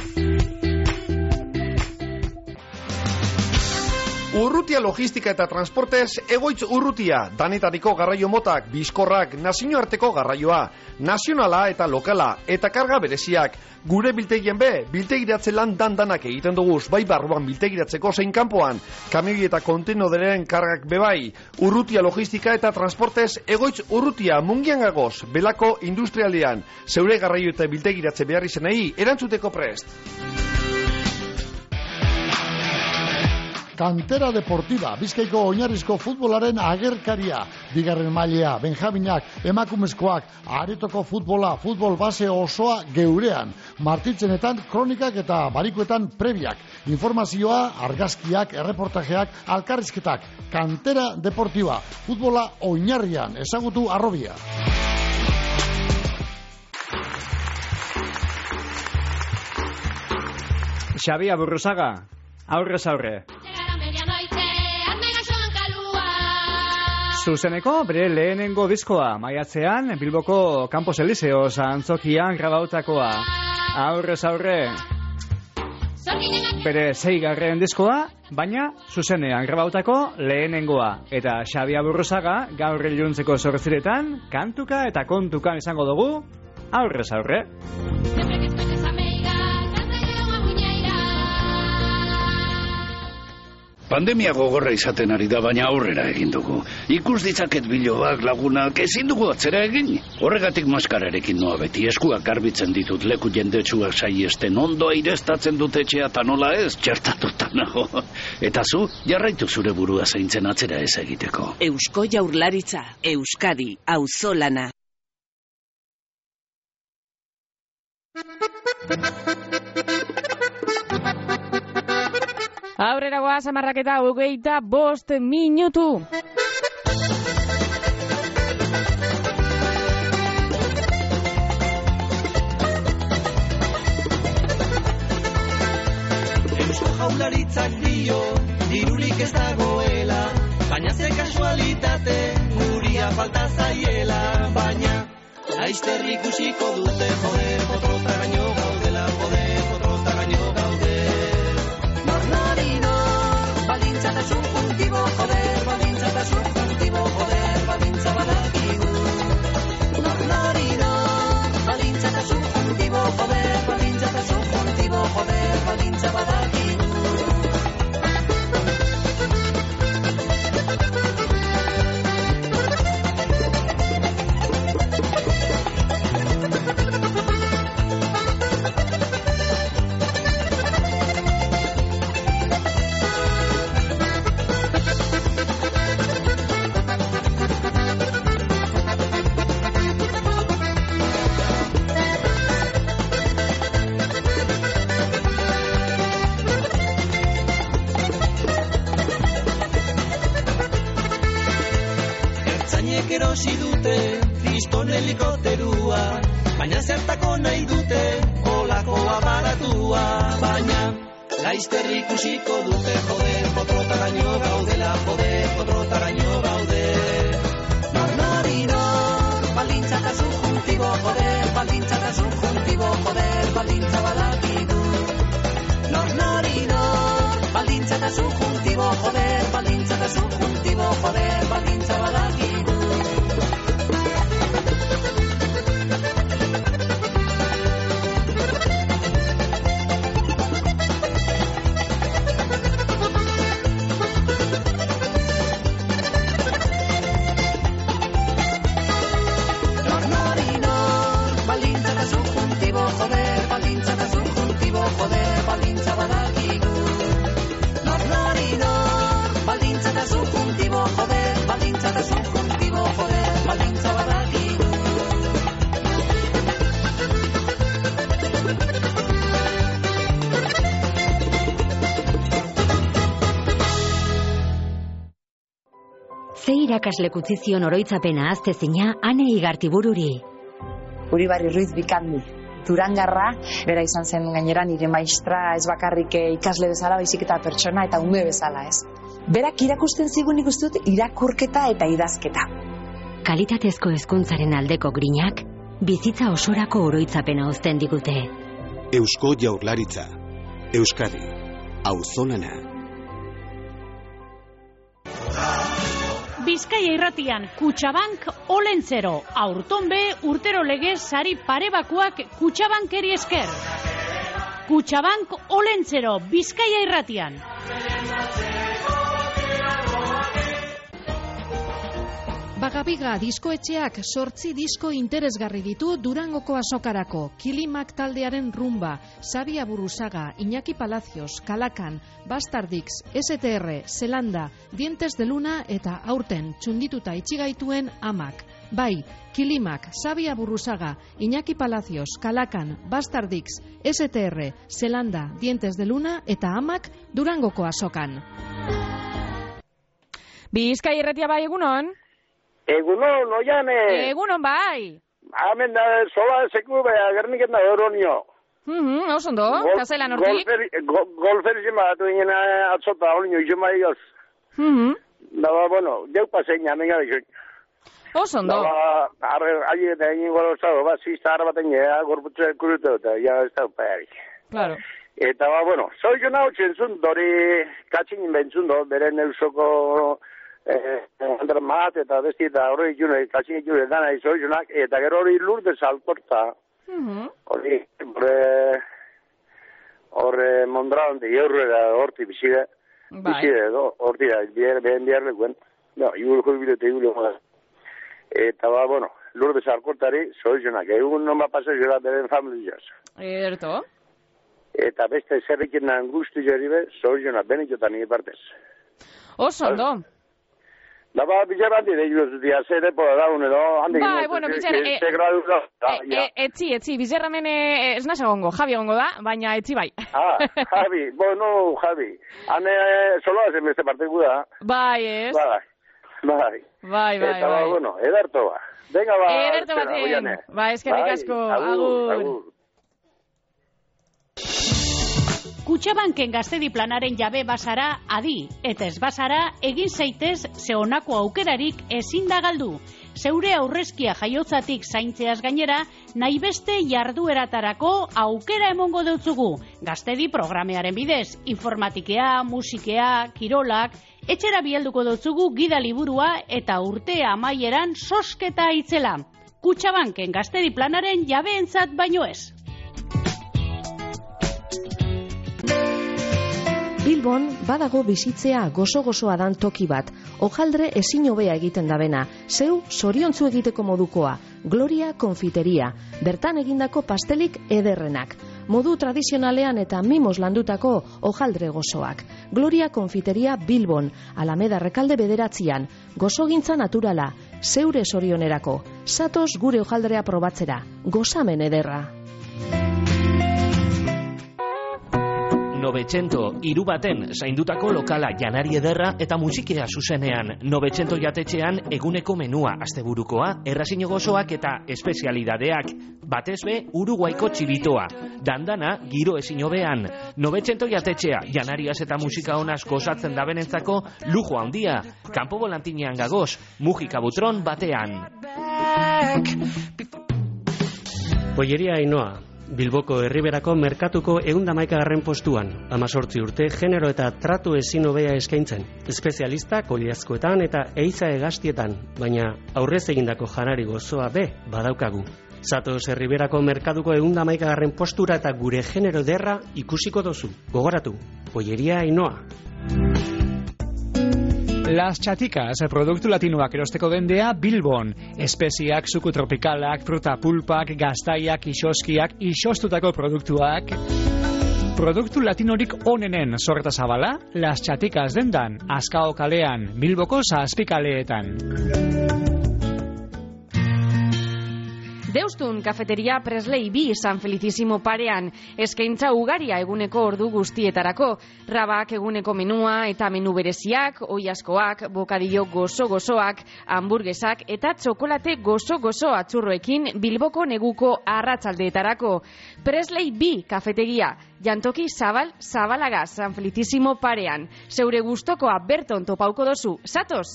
Urrutia logistika eta transportez, egoitz urrutia, danetariko garraio motak, bizkorrak, nazioarteko garraioa, nazionala eta lokala, eta karga bereziak. Gure biltegien be, biltegiratze lan dandanak egiten duguz, bai barruan biltegiratzeko zein kanpoan, kamioi eta kontenoderen kargak bebai. Urrutia logistika eta transportez, egoitz urrutia, mungian gagoz, belako industrialean, zeure garraio eta biltegiratze behar izenei, erantzuteko prest. Kantera Deportiva, Bizkaiko oinarrizko futbolaren agerkaria, bigarren mailea, benjaminak, emakumezkoak, aretoko futbola, futbol base osoa geurean, martitzenetan kronikak eta barikuetan prebiak, informazioa, argazkiak, erreportajeak, alkarrizketak, Kantera Deportiva, futbola oinarrian, ezagutu arrobia. Xabi Aburruzaga, aurrez aurre. Zuzeneko bere lehenengo diskoa, maiatzean Bilboko Campos Elíseos antzokian grabautakoa. Aurrez aurre. Bere seigarren diskoa, baina zuzenean grabautako lehenengoa. Eta Xabi Aburruzaga gaur iluntzeko zortziretan, kantuka eta kontukan izango dugu, aurrez aurre. Pandemia gogorra izaten ari da, baina aurrera egin dugu. Ikus ditzaket biloak, lagunak, ezin dugu atzera egin. Horregatik maskararekin noa beti, eskuak garbitzen ditut, leku jendetsuak saiesten, ondo aireztatzen dut etxea eta nola ez, txertatuta nago. Eta zu, jarraitu zure burua zaintzen atzera ez egiteko. Eusko Jaurlaritza, Euskadi, auzolana. Aurrera goaz, amarraketa hogeita bost minutu. Eusko Jaurlaritzak dio, dirurik ez dagoela, baina ze kasualitate, guria falta zaiela, baina laizter ikusiko dute, joder, potrota gaino gaudela, joder, potrota gaino gaude. Baldintzatasun puntibo, joder, baldintzatasun puntibo, joder, baldintza badakigu. Nor nori nor, baldintzatasun puntibo, joder, baldintzatasun puntibo, joder, baldintza badakigu. Erosi dute, kriston helikopterua, baina zertako nahi dute, olakoa baratua, baina laizter ikusiko dute, joder, potrota gaino gaudela, joder, potrota gaino gaude. Nor nori nor, baldintzatasun juntibo, joder, baldintzatasun juntibo, joder, baldintza badakigu. Nor nori nor, baldintzatasun juntibo, joder, baldintzatasun juntibo, joder, baldintza badakigu. Ze irakasle utzi zion oroitzapena aztezina Ane Igartibururi. Uribarri Ruiz Bikandi, Durangarra, bera izan zen gainera nire maistra ez bakarrik ikasle bezala, baizik eta pertsona eta ume bezala, ez. Berak irakusten zigun ikustut irakurketa eta idazketa. Kalitatezko hezkuntzaren aldeko grinak, bizitza osorako oroitzapena uzten digute. Eusko Jaurlaritza, Euskadi, auzolana. Bizkaia irratian, Kutxabank Olentzero, aurtonbe urtero legez sari parebakoak Kutxabankeri esker. Kutxabank Olentzero, Bizkaia irratian. Pagabiga diskoetxeak sortzi disko interesgarri ditu Durangoko azokarako. Kilimak taldearen Rumba, Sabia Burusaga, Iñaki Palacios, Kalakan, Bastardix, S T R, Zelanda, Dientes de Luna eta aurten txundituta itxigaituen Amak. Bai, Kilimak, Sabia Burusaga, Iñaki Palacios, Kalakan, Bastardix, S T R, Zelanda, Dientes de Luna eta Amak Durangoko azokan. Bizkai irratia bai, egunon? Egunon, oian, eh? Egunon bai. Hemen da, sola seku, beha, gerniken da, euronio. Mhm, oso ondo, kasela nortik. Golfer izin badatu ingena atzota, olino, izin badioz. Mhm. Daba, bueno, deu paseina, amenga dixoin. Oso ondo. Daba, arre, ahi eta egin gora ostado, ba, zizta harra baten gea, gorputze kurutu, eta ja, ez da, paerik. Claro. Eta, ba, bueno, zoi jona hau txentzun, dori katxin inbentzun do, beren eusoko... Eh, Andra Mat eta besti eta hori june, katxin june dana izoizunak, eta gero hori lurde salkorta, hori, horre, horre mondraonde, horre da horti bizide, bizide edo, horti da, behen biarle guen, no, igul jubilio eta igul joan. Eta ba, bueno, lurde salkortari, zoizunak, egun non ba pasa jura beren familias. Erto. Eta beste zerrikin angustu jaribe, zoizunak, benikotan nire partez. Oso ondo. Da ba, bizar handi da iguz dia, zede poda daun edo, handi bai, bueno, bizar, etzi, etzi, bizarranen ez nasa gongo, Javi gongo da, baina etzi bai. Ah, Javi, bueno, Javi, hane soloa zen beste partiku da. Bai, ez? Bai, bai. Bai, bai, eta ba, bueno, ederto ba. Venga, ba. Ederto baten, ba, eskerrik asko, agur. Kutxabanken gaztedi planaren jabe bazara adi, eta ez bazara egin zaitez ze honako aukerarik ezin da galdu. Zeure aurrezkia jaiotzatik zaintzeaz gainera, nahi beste jardueratarako aukera emongo deutzugu. Gaztedi programearen bidez, informatikea, musikea, kirolak, etxera bielduko deutzugu gida liburua eta urtea amaieran sosketa itzela. Kutxabanken gaztedi planaren jabeentzat baino ez. Bilbon badago bizitzea gozo-gozoa dan toki bat, hojaldre ezin hobea egiten dabena, zeu zoriontzu egiteko modukoa, Gloria Konfiteria, bertan egindako pastelik ederrenak, modu tradizionalean eta mimos landutako hojaldre gozoak. Gloria Konfiteria Bilbon, Alameda Rekalde bederatzian, gozogintza naturala, zeure zorionerako, zatoz gure hojaldrea probatzera, gozamen ederra. Novecento hiru baten zaindutako lokala janari ederra eta musikea zuzenean. Novecento jatetxean eguneko menua asteburukoa, errazino gozoak eta espezialidadeak. Batez be Uruguaiko txibitoa. Dandana giro ezin hobean. Novecento jatetxea janariaz eta musika honaz gozatzen dabenentzako lujo handia. Kanpo volantinean gagoz, Mujika Butron batean. Polleria Ainoa, Bilboko Herriberako merkatuko ehun hamaikagarren postuan, hamazortzi urte genero eta tratu ezin hobea eskaintzen. Espezialista koliazkoetan eta eiza hegaztietan, baina aurrez egindako janari gozoa be badaukagu. Zatoz Herriberako merkatuko ehun hamaikagarren postura eta gure genero derra ikusiko dozu. Gogoratu, Polleria Ainoa. Las Chaticas, produktu latinoak erosteko dendea Bilbon. Espeziak, zuku tropikalak, fruta pulpak, gaztaiak, isoskiak, isostutako produktuak. Produktu latinorik onenen sorta zabala, Las Chaticas dendan, Azkao kalean, Bilboko zazpi kaleetan. Deustun kafeteria Presley bi San Felicissimo parean, eskaintza ugaria eguneko ordu guztietarako, rabak eguneko menua eta menu bereziak, oiaskoak, bokadillo gozo-gozoak, hamburguesak eta txokolate gozo-gozo atzurroekin Bilboko neguko arratsaldeetarako. Presley bi kafetegia, jantoki zabal, zabalaga San Felicissimo parean. Zeure gustokoa berton topauko dozu, zatoz!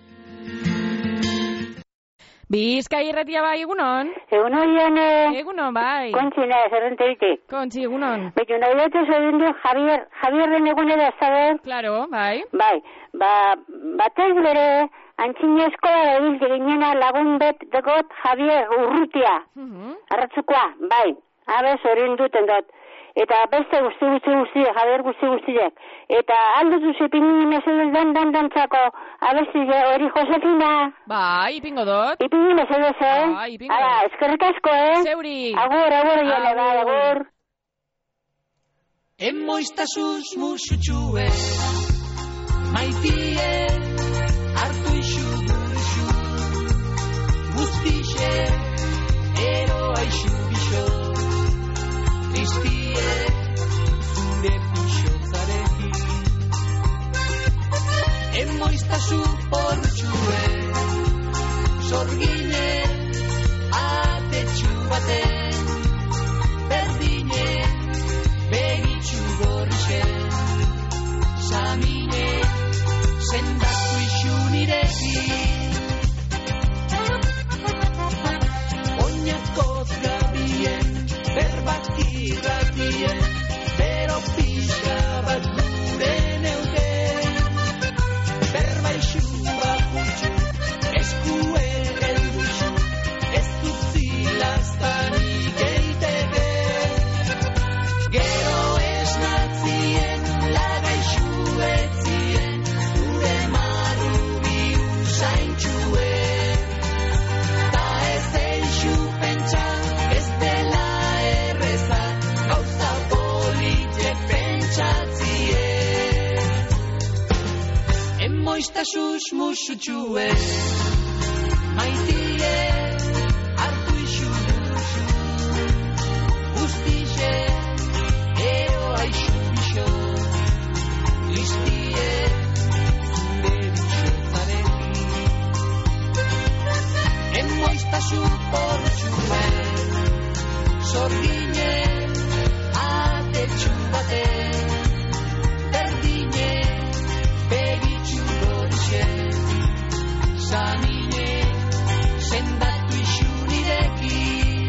Bizkai irratia bai, egunon? Egunon, Iane. Egunon, bai. Kontxina, zerrenteritik. Kontxi, egunon. Betu, nahi dut ez egin du Javier, Javierren egunera, zaber? Claro, bai. Bai, ba, batez bere, antxina eskola da egiz diginena lagun bet degot Javier Urrutia. Uh -huh. Arratzukoa, bai. Habe, zorin duten dut. eta beste guzti guzti guztiek, jaber guzti guztiek. Eta alduzu zipini mesedez dan dan dantzako abesti hori Josefina. Bai, ipingo dut. Ipini mesedez, eh? Bai, ipingo Ara, dut. eskerrik asko, eh? Zeuri. Agur, agur, jene, bai, agur. Emoizta susmusutxue, maitie, hartu isu duzu, guztixe, eroa isu bixo, tristie, zure pixotzarekin. Emoizta suportxue, sorgine, atetxu baten, berdine, begitxu gorrizen, samine, sendatu isu nirekin. Oinakoz gabien, berbak irratien, bero pixka bat gure neuken. Berba isu bakutxu, eskuen elduxu, ez dutzilaztanik eiteke. Gero esnatzien, lagaixu etzien, zure marrubi usaintxuen. Ta ez eixu pentsa, ez dela erreza, gauza politek pentsatzien. Emoizta susmusutxuen, maitie, hartu isu duzu, guztixe, eroa isu bixo, listie, zure bixotzarekin. Emoizta suportxuen, sorgine, atetxu baten, berdine, begitxu gorixen, samine, sendatu isu nirekin.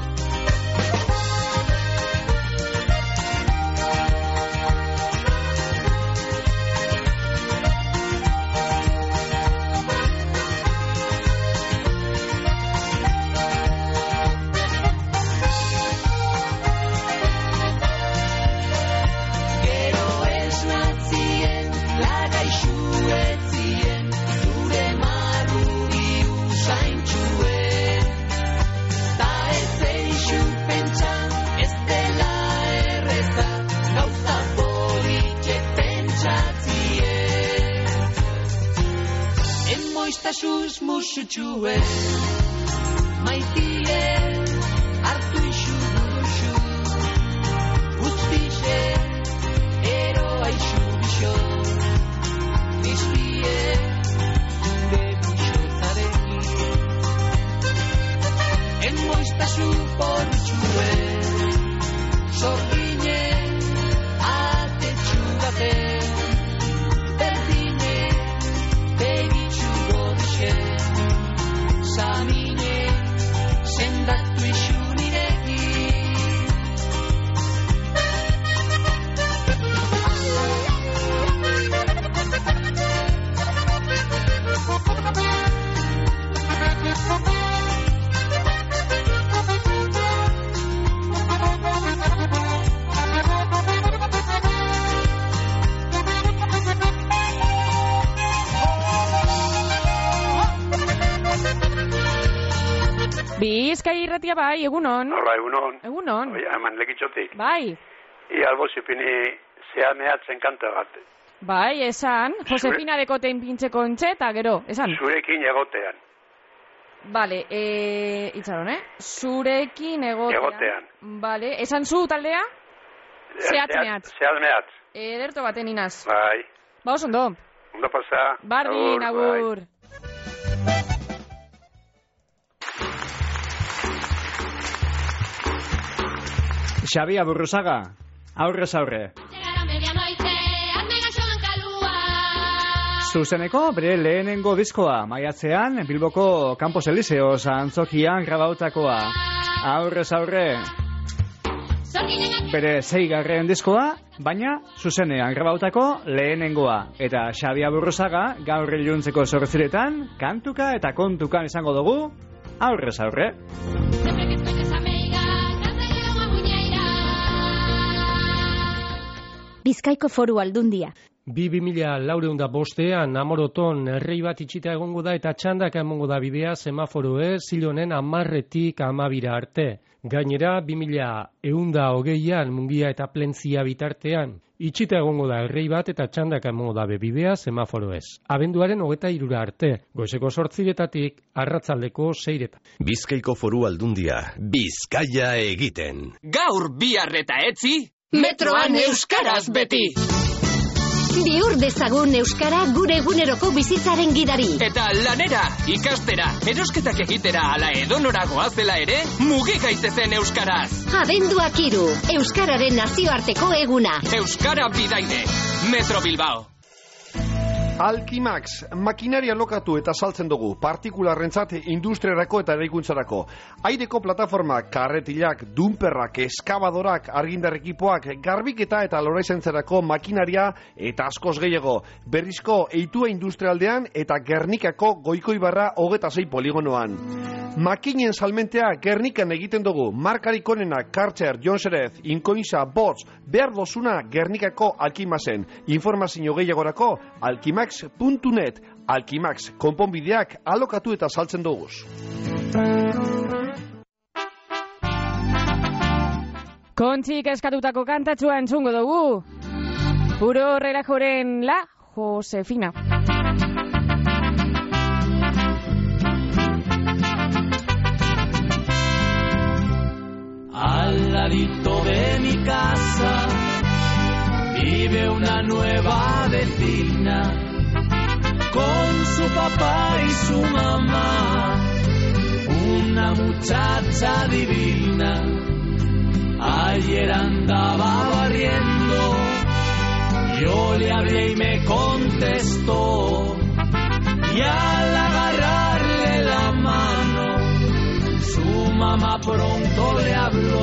Gero esnatzien, lagaixu etzien, zure marrubi usaintxuen. Ta ez eixu pentsa, ez dela erreza, gauza politek pentsatzien. Emoizta susmusutxuen, maitie, hartu isu duzu, guztixe, eroa isu bixo, tristie, zure bixotzarekin. Emoizta suportxuen, sorgine, atetxu baten, berdine, begitxu gorixen, samine, sendatu isu nirekin. Bizkai irratia bai, egunon. Horra, egunon. Egunon. Oia, eman lekitxotik. Bai. I albozipini zea mehatzen kanta bat. Bai, esan. Josefina dekoten pintzeko ontxe eta gero, esan. Zurekin egotean. Vale, eh, itxaron, eh? Zurekin egotean. Egotean. Vale, esan zu taldea? Zehatz mehatz. Zehatz mehatz. Ederto baten inaz. Bai. Ba, oso ondo. Ondo pasa. Bardin, agur. Xabi Aburruzaga, aurrez aurre. Zuzeneko bere lehenengo diskoa, maiatzean Bilboko Campos Elíseos antzokian grabautakoa. Aurrez aurre. Bere zeigarren diskoa, baina zuzenean grabautako lehenengoa. Eta Xabi Aburruzaga gaur iluntzeko zortziretan, kantuka eta kontukan izango dugu, aurrez aurre. Bizkaiko Foru Aldundia. Bi bi mila laureunda bostean Amoroton errei bat itxita egongo da eta txandaka emongo da bidea semaforoez zilonen amarretik amabira arte. Gainera, bi mila eunda hogeian Mungia eta Plentzia bitartean itxita egongo da errei bat eta txandaka emongo da bidea semaforoez. Abenduaren hogeta irura arte, goizeko sortziretatik arratzaldeko seireta. Bizkaiko Foru Aldundia, Bizkaia egiten. Gaur bihar eta etzi, metroan euskaraz beti! Bihur dezagun euskara gure eguneroko bizitzaren gidari. Eta lanera, ikastera, erosketak egitera ala edonora goazela ere, mugi gaitezen euskaraz. Abenduak hiru, euskararen nazioarteko eguna. Euskara bidaide, Metro Bilbao. Alkimax, makinaria lokatu eta saltzen dugu, partikularrentzat industriarako eta eraikuntzarako. Aireko plataformak, karretilak, dumperrak, eskabadorak, argindar ekipoak, garbiketa eta loraizentzarako makinaria eta askoz gehiago. Berrizko eitua industrialdean eta Gernikako Goikoibarra hogeta sei poligonoan. Makinen salmentea Gernikan egiten dugu, markarik onenak Karcher, Jonserez, Inkoinsa, Bots, behar dozuna Gernikako Alkimaxen. Informazio gehiagorako alkimax puntu net. Alkimax, konponbideak alokatu eta saltzen duguz. Kontxik eskatutako kantatxua entzungo dugu. Puro relajoren La Josefina. Al ladito de mi casa vive una nueva vecina con su papá y su mamá, una muchacha divina. Ayer andaba barriendo, yo le hablé y me contestó, y al agarrarle la mano su mamá pronto le habló,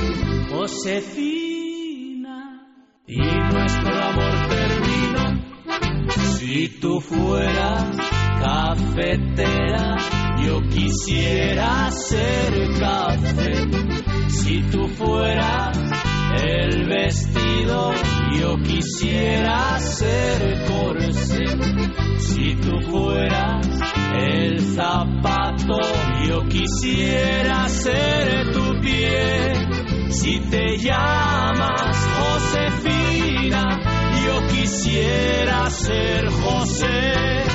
Josefina, y nuestro amor terminó. Si tú fueras cafetera, yo quisiera ser café. Si tú fueras el vestido, yo quisiera ser corsé. Si tú fueras el zapato, yo quisiera ser tu pie. Si te llamas Josefina, yo quisiera ser José.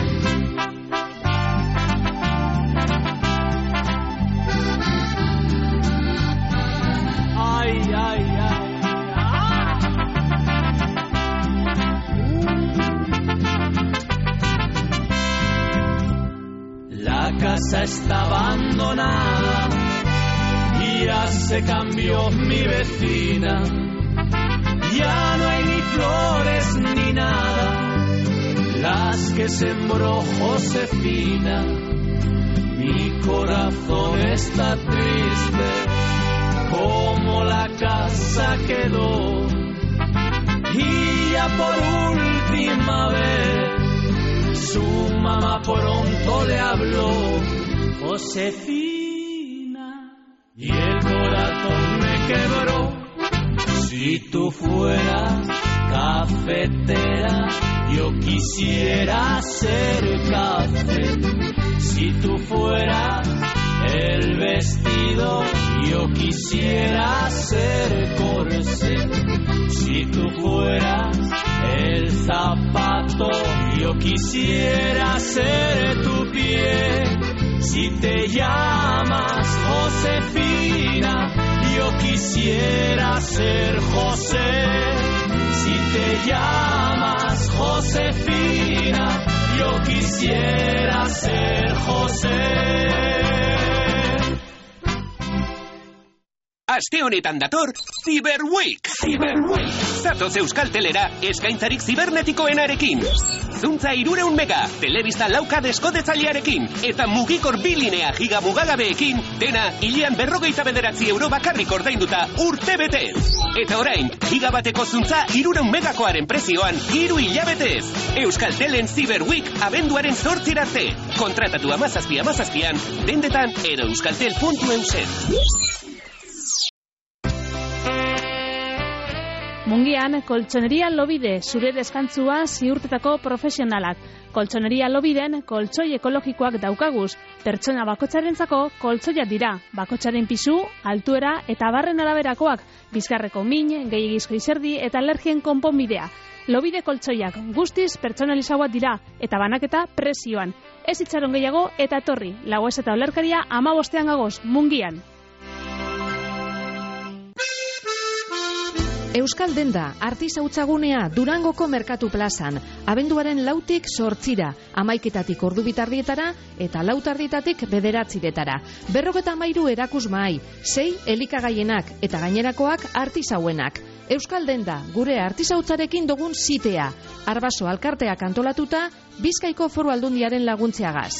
Ay, ay, ay. La casa está abandonada y ya se cambió mi vecina. Ya no hay ni flores ni nada, las que sembró Josefina. Mi corazón está triste, como la casa quedó. Y ya por última vez su mamá pronto le habló, Josefina, y el corazón me quebró. Si tú fueras cafetera, yo quisiera ser café. Si tú fueras el vestido, yo quisiera ser corsé. Si tú fueras el zapato, yo quisiera ser tu pie. Si te llamas Josefina, yo quisiera ser José. Si te llamas Josefina, yo quisiera ser José. Aste honetan dator, Cyber Week. Cyber Week. Zatoz Euskaltelera, eskaintzarik zibernetikoenarekin. Zuntza irureun mega, telebista lauka deskodetzailearekin, eta mugikor bilinea giga mugagabeekin, dena hilean berrogeita bederatzi euro bakarrik ordainduta urte betez. Eta orain, gigabateko zuntza irureun megakoaren prezioan, hiru hilabetez. Euskaltelen Cyber Week abenduaren zortzirarte. Kontratatu amazazpi amazazpian, dendetan edo euskaltel puntu eusen. Mungian, koltsoneria lobide, zure deskantzua ziurtetako profesionalak. Koltsoneria lobiden, koltsoi ekologikoak daukaguz. Pertsona bakotxarentzako koltsoia dira. Bakotxaren pisu, altuera eta barren araberakoak. Bizkarreko min, gehiagizko izerdi eta alergien konponbidea. Lobide koltsoiak guztiz pertsonalizagoak dira eta banaketa prezioan. Ez itxaron gehiago eta etorri. Lagoez eta olerkaria hamabostean gagoz, Mungian. Euskal Denda, artisautzagunea Durangoko Merkatu Plazan, abenduaren lautik sortzira, amaiketatik ordu bitardietara eta lautardietatik bederatziretara. Berrogeta amairu erakus mahai, sei elikagaienak eta gainerakoak artisauenak. Euskal Denda, gure artisautzarekin dugun zitea, Arbaso alkarteak antolatuta, Bizkaiko Foru Aldundiaren laguntziagaz.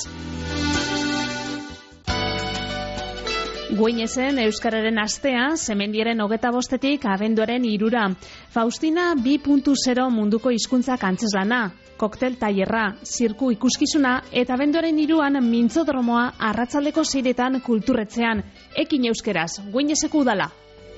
Guinezen Euskararen astea, Zemendiaren hogeta bostetik abenduaren irura. Faustina bi puntu zero munduko hizkuntzak antzeslana, koktel tailerra, zirku ikuskizuna eta abenduaren iruan mintzodromoa arratsaldeko seiretan kulturretzean. Ekin euskeraz, Guinezeko udala.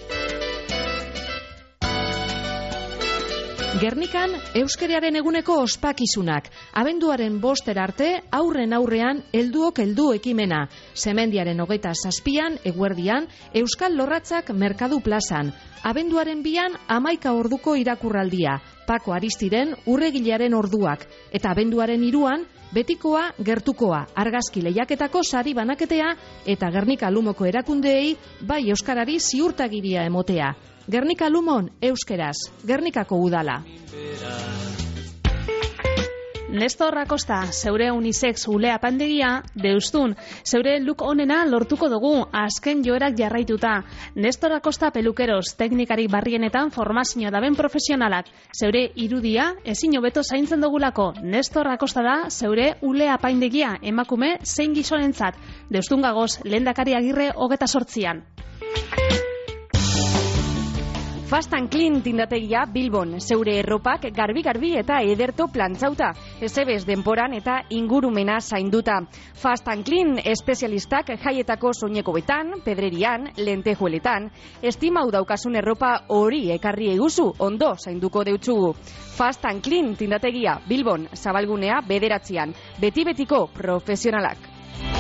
Gernikan, euskeraren eguneko ospakizunak. Abenduaren boster arte, aurren aurrean, helduok heldu ekimena. Zemendiaren hogeita zazpian, eguerdian, Euskal Lorratzak Merkadu Plazan. Abenduaren bian, amaika orduko irakurraldia. Pako Aristiren urregilearen orduak. Eta abenduaren iruan, betikoa, gertukoa, argazki lehiaketako sari banaketea eta Gernika Lumoko erakundeei bai euskarari ziurtagiria emotea. Gernika Lumon, euskeraz, Gernikako udala. Nestor Acosta, zeure unisex ulea pandegia, deustun, zeure look onena lortuko dugu, azken joerak jarraituta. Nestor Acosta pelukeros, teknikarik barrienetan formazio daben profesionalak. Zeure irudia, ezin hobeto zaintzen dugulako. Nestor Acosta da, zeure ulea pandegia, emakume zein gizonentzat. Deustun gagoz, lehendakari agirre hogeta sortzian. Fast and Clean tindategia Bilbon, zeure erropak garbi-garbi eta ederto plantzauta, ezebez denporan eta ingurumena zainduta. Fast and Clean espezialistak jaietako soineko betan, pedrerian, lentejueletan, estimau daukasun erropa hori ekarri eguzu, ondo zainduko deutsugu. Fast and Clean tindategia Bilbon, zabalgunea bederatzian, beti-betiko profesionalak.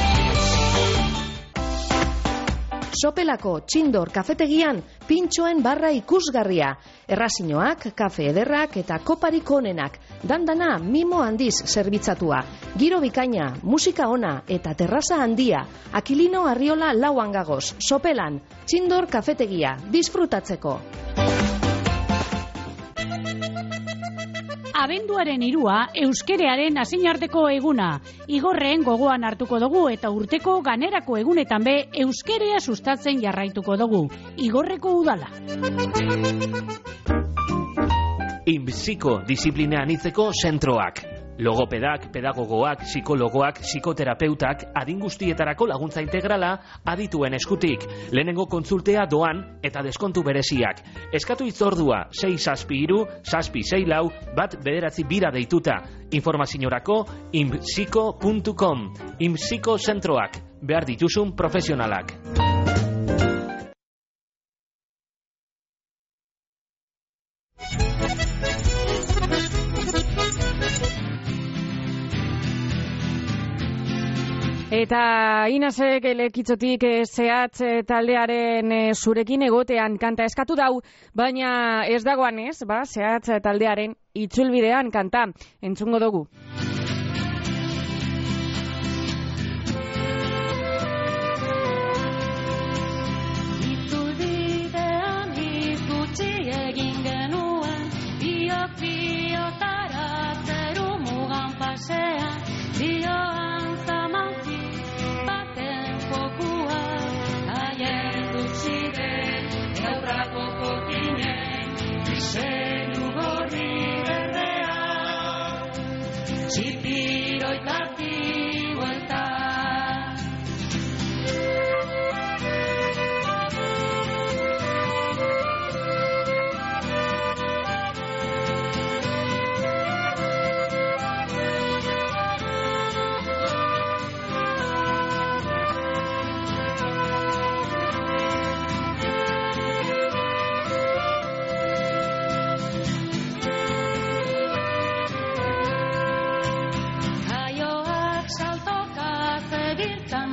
Sopelako txindor kafetegian pintxoen barra ikusgarria. Errazinoak, kafe ederrak eta koparik onenak. Dandana mimo handiz zerbitzatua. Giro bikaina, musika ona eta terraza handia. Akilino Arriola lauan gagoz. Sopelan, txindor kafetegia. Disfrutatzeko. Abenduaren irua euskerearen asinarteko eguna. Igorren gogoan hartuko dugu eta urteko ganerako egunetan be euskerea sustatzen jarraituko dugu. Igorreko udala. Inbziko disiplina anitzeko zentroak. Logopedak, pedagogoak, psikologoak, psikoterapeutak, adin guztietarako laguntza integrala adituen eskutik. Lehenengo kontsultea doan eta deskontu bereziak. Eskatu itzordua sei zazpi hiru, zazpi sei lau, bat bederatzi bira deituta. Informaziorako inbziko puntu com. Inbziko zentroak. Behar dituzun profesionalak. Eta Inazek elekitzotik zehatz taldearen zurekin egotean kanta eskatu dau, baina ez dagoan ez, ba, zehatz taldearen itzulbidean kanta entzungo dugu. Itzulbidean izutzi egin genuen, biok biotara zeru mugan pasean, bioan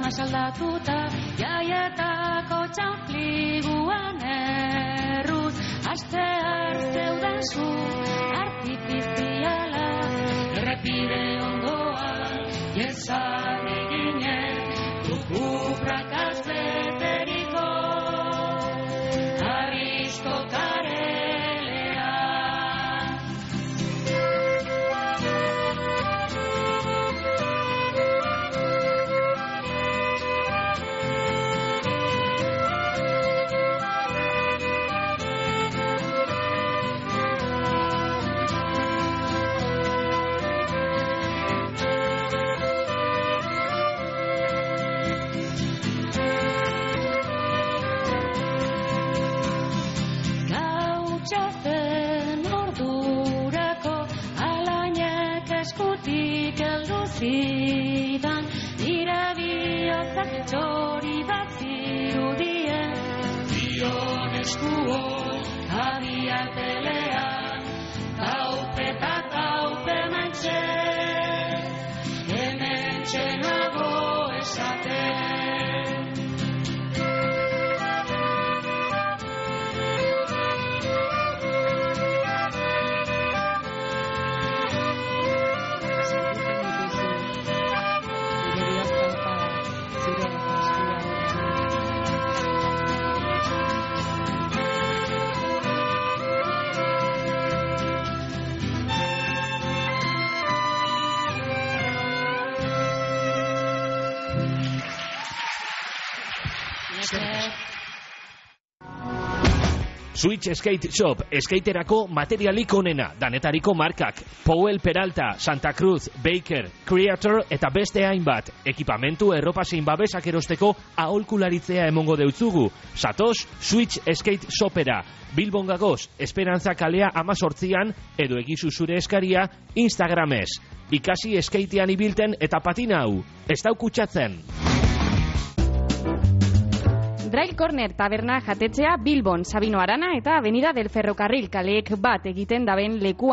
asaldatuta, jaietako txanpliguan erruz, astear zeuden zu artifiziala, errepide ondoan, jesarri ginen, tukuprak azbeteriko, arrisko karelea. Gautxazen ordurako alainek eskutik heldu zidan, nire bihotzak txori bat zirudien. Bion eskuo abiatelean, taupe eta taupe mentxe, hemen txenago esaten. Switch Skate Shop, skaterako materialik onena, danetariko markak, Powell Peralta, Santa Cruz, Baker, Creator eta beste hainbat. Ekipamentu erropasin babesak erosteko aholkularitzea emongo deutzugu. Satoz, Switch Skate Shopera. Bilbon gagoz, Esperantza kalea amazortzian, edo egizu zure eskaria Instagramez. Ikasi skatean ibilten eta patina hau. Ez daukutsatzen. Trail Corner taberna jatetzea Bilbon, Sabino Arana eta Avenida del Ferrocarril kaleek bat egiten daben lekuan.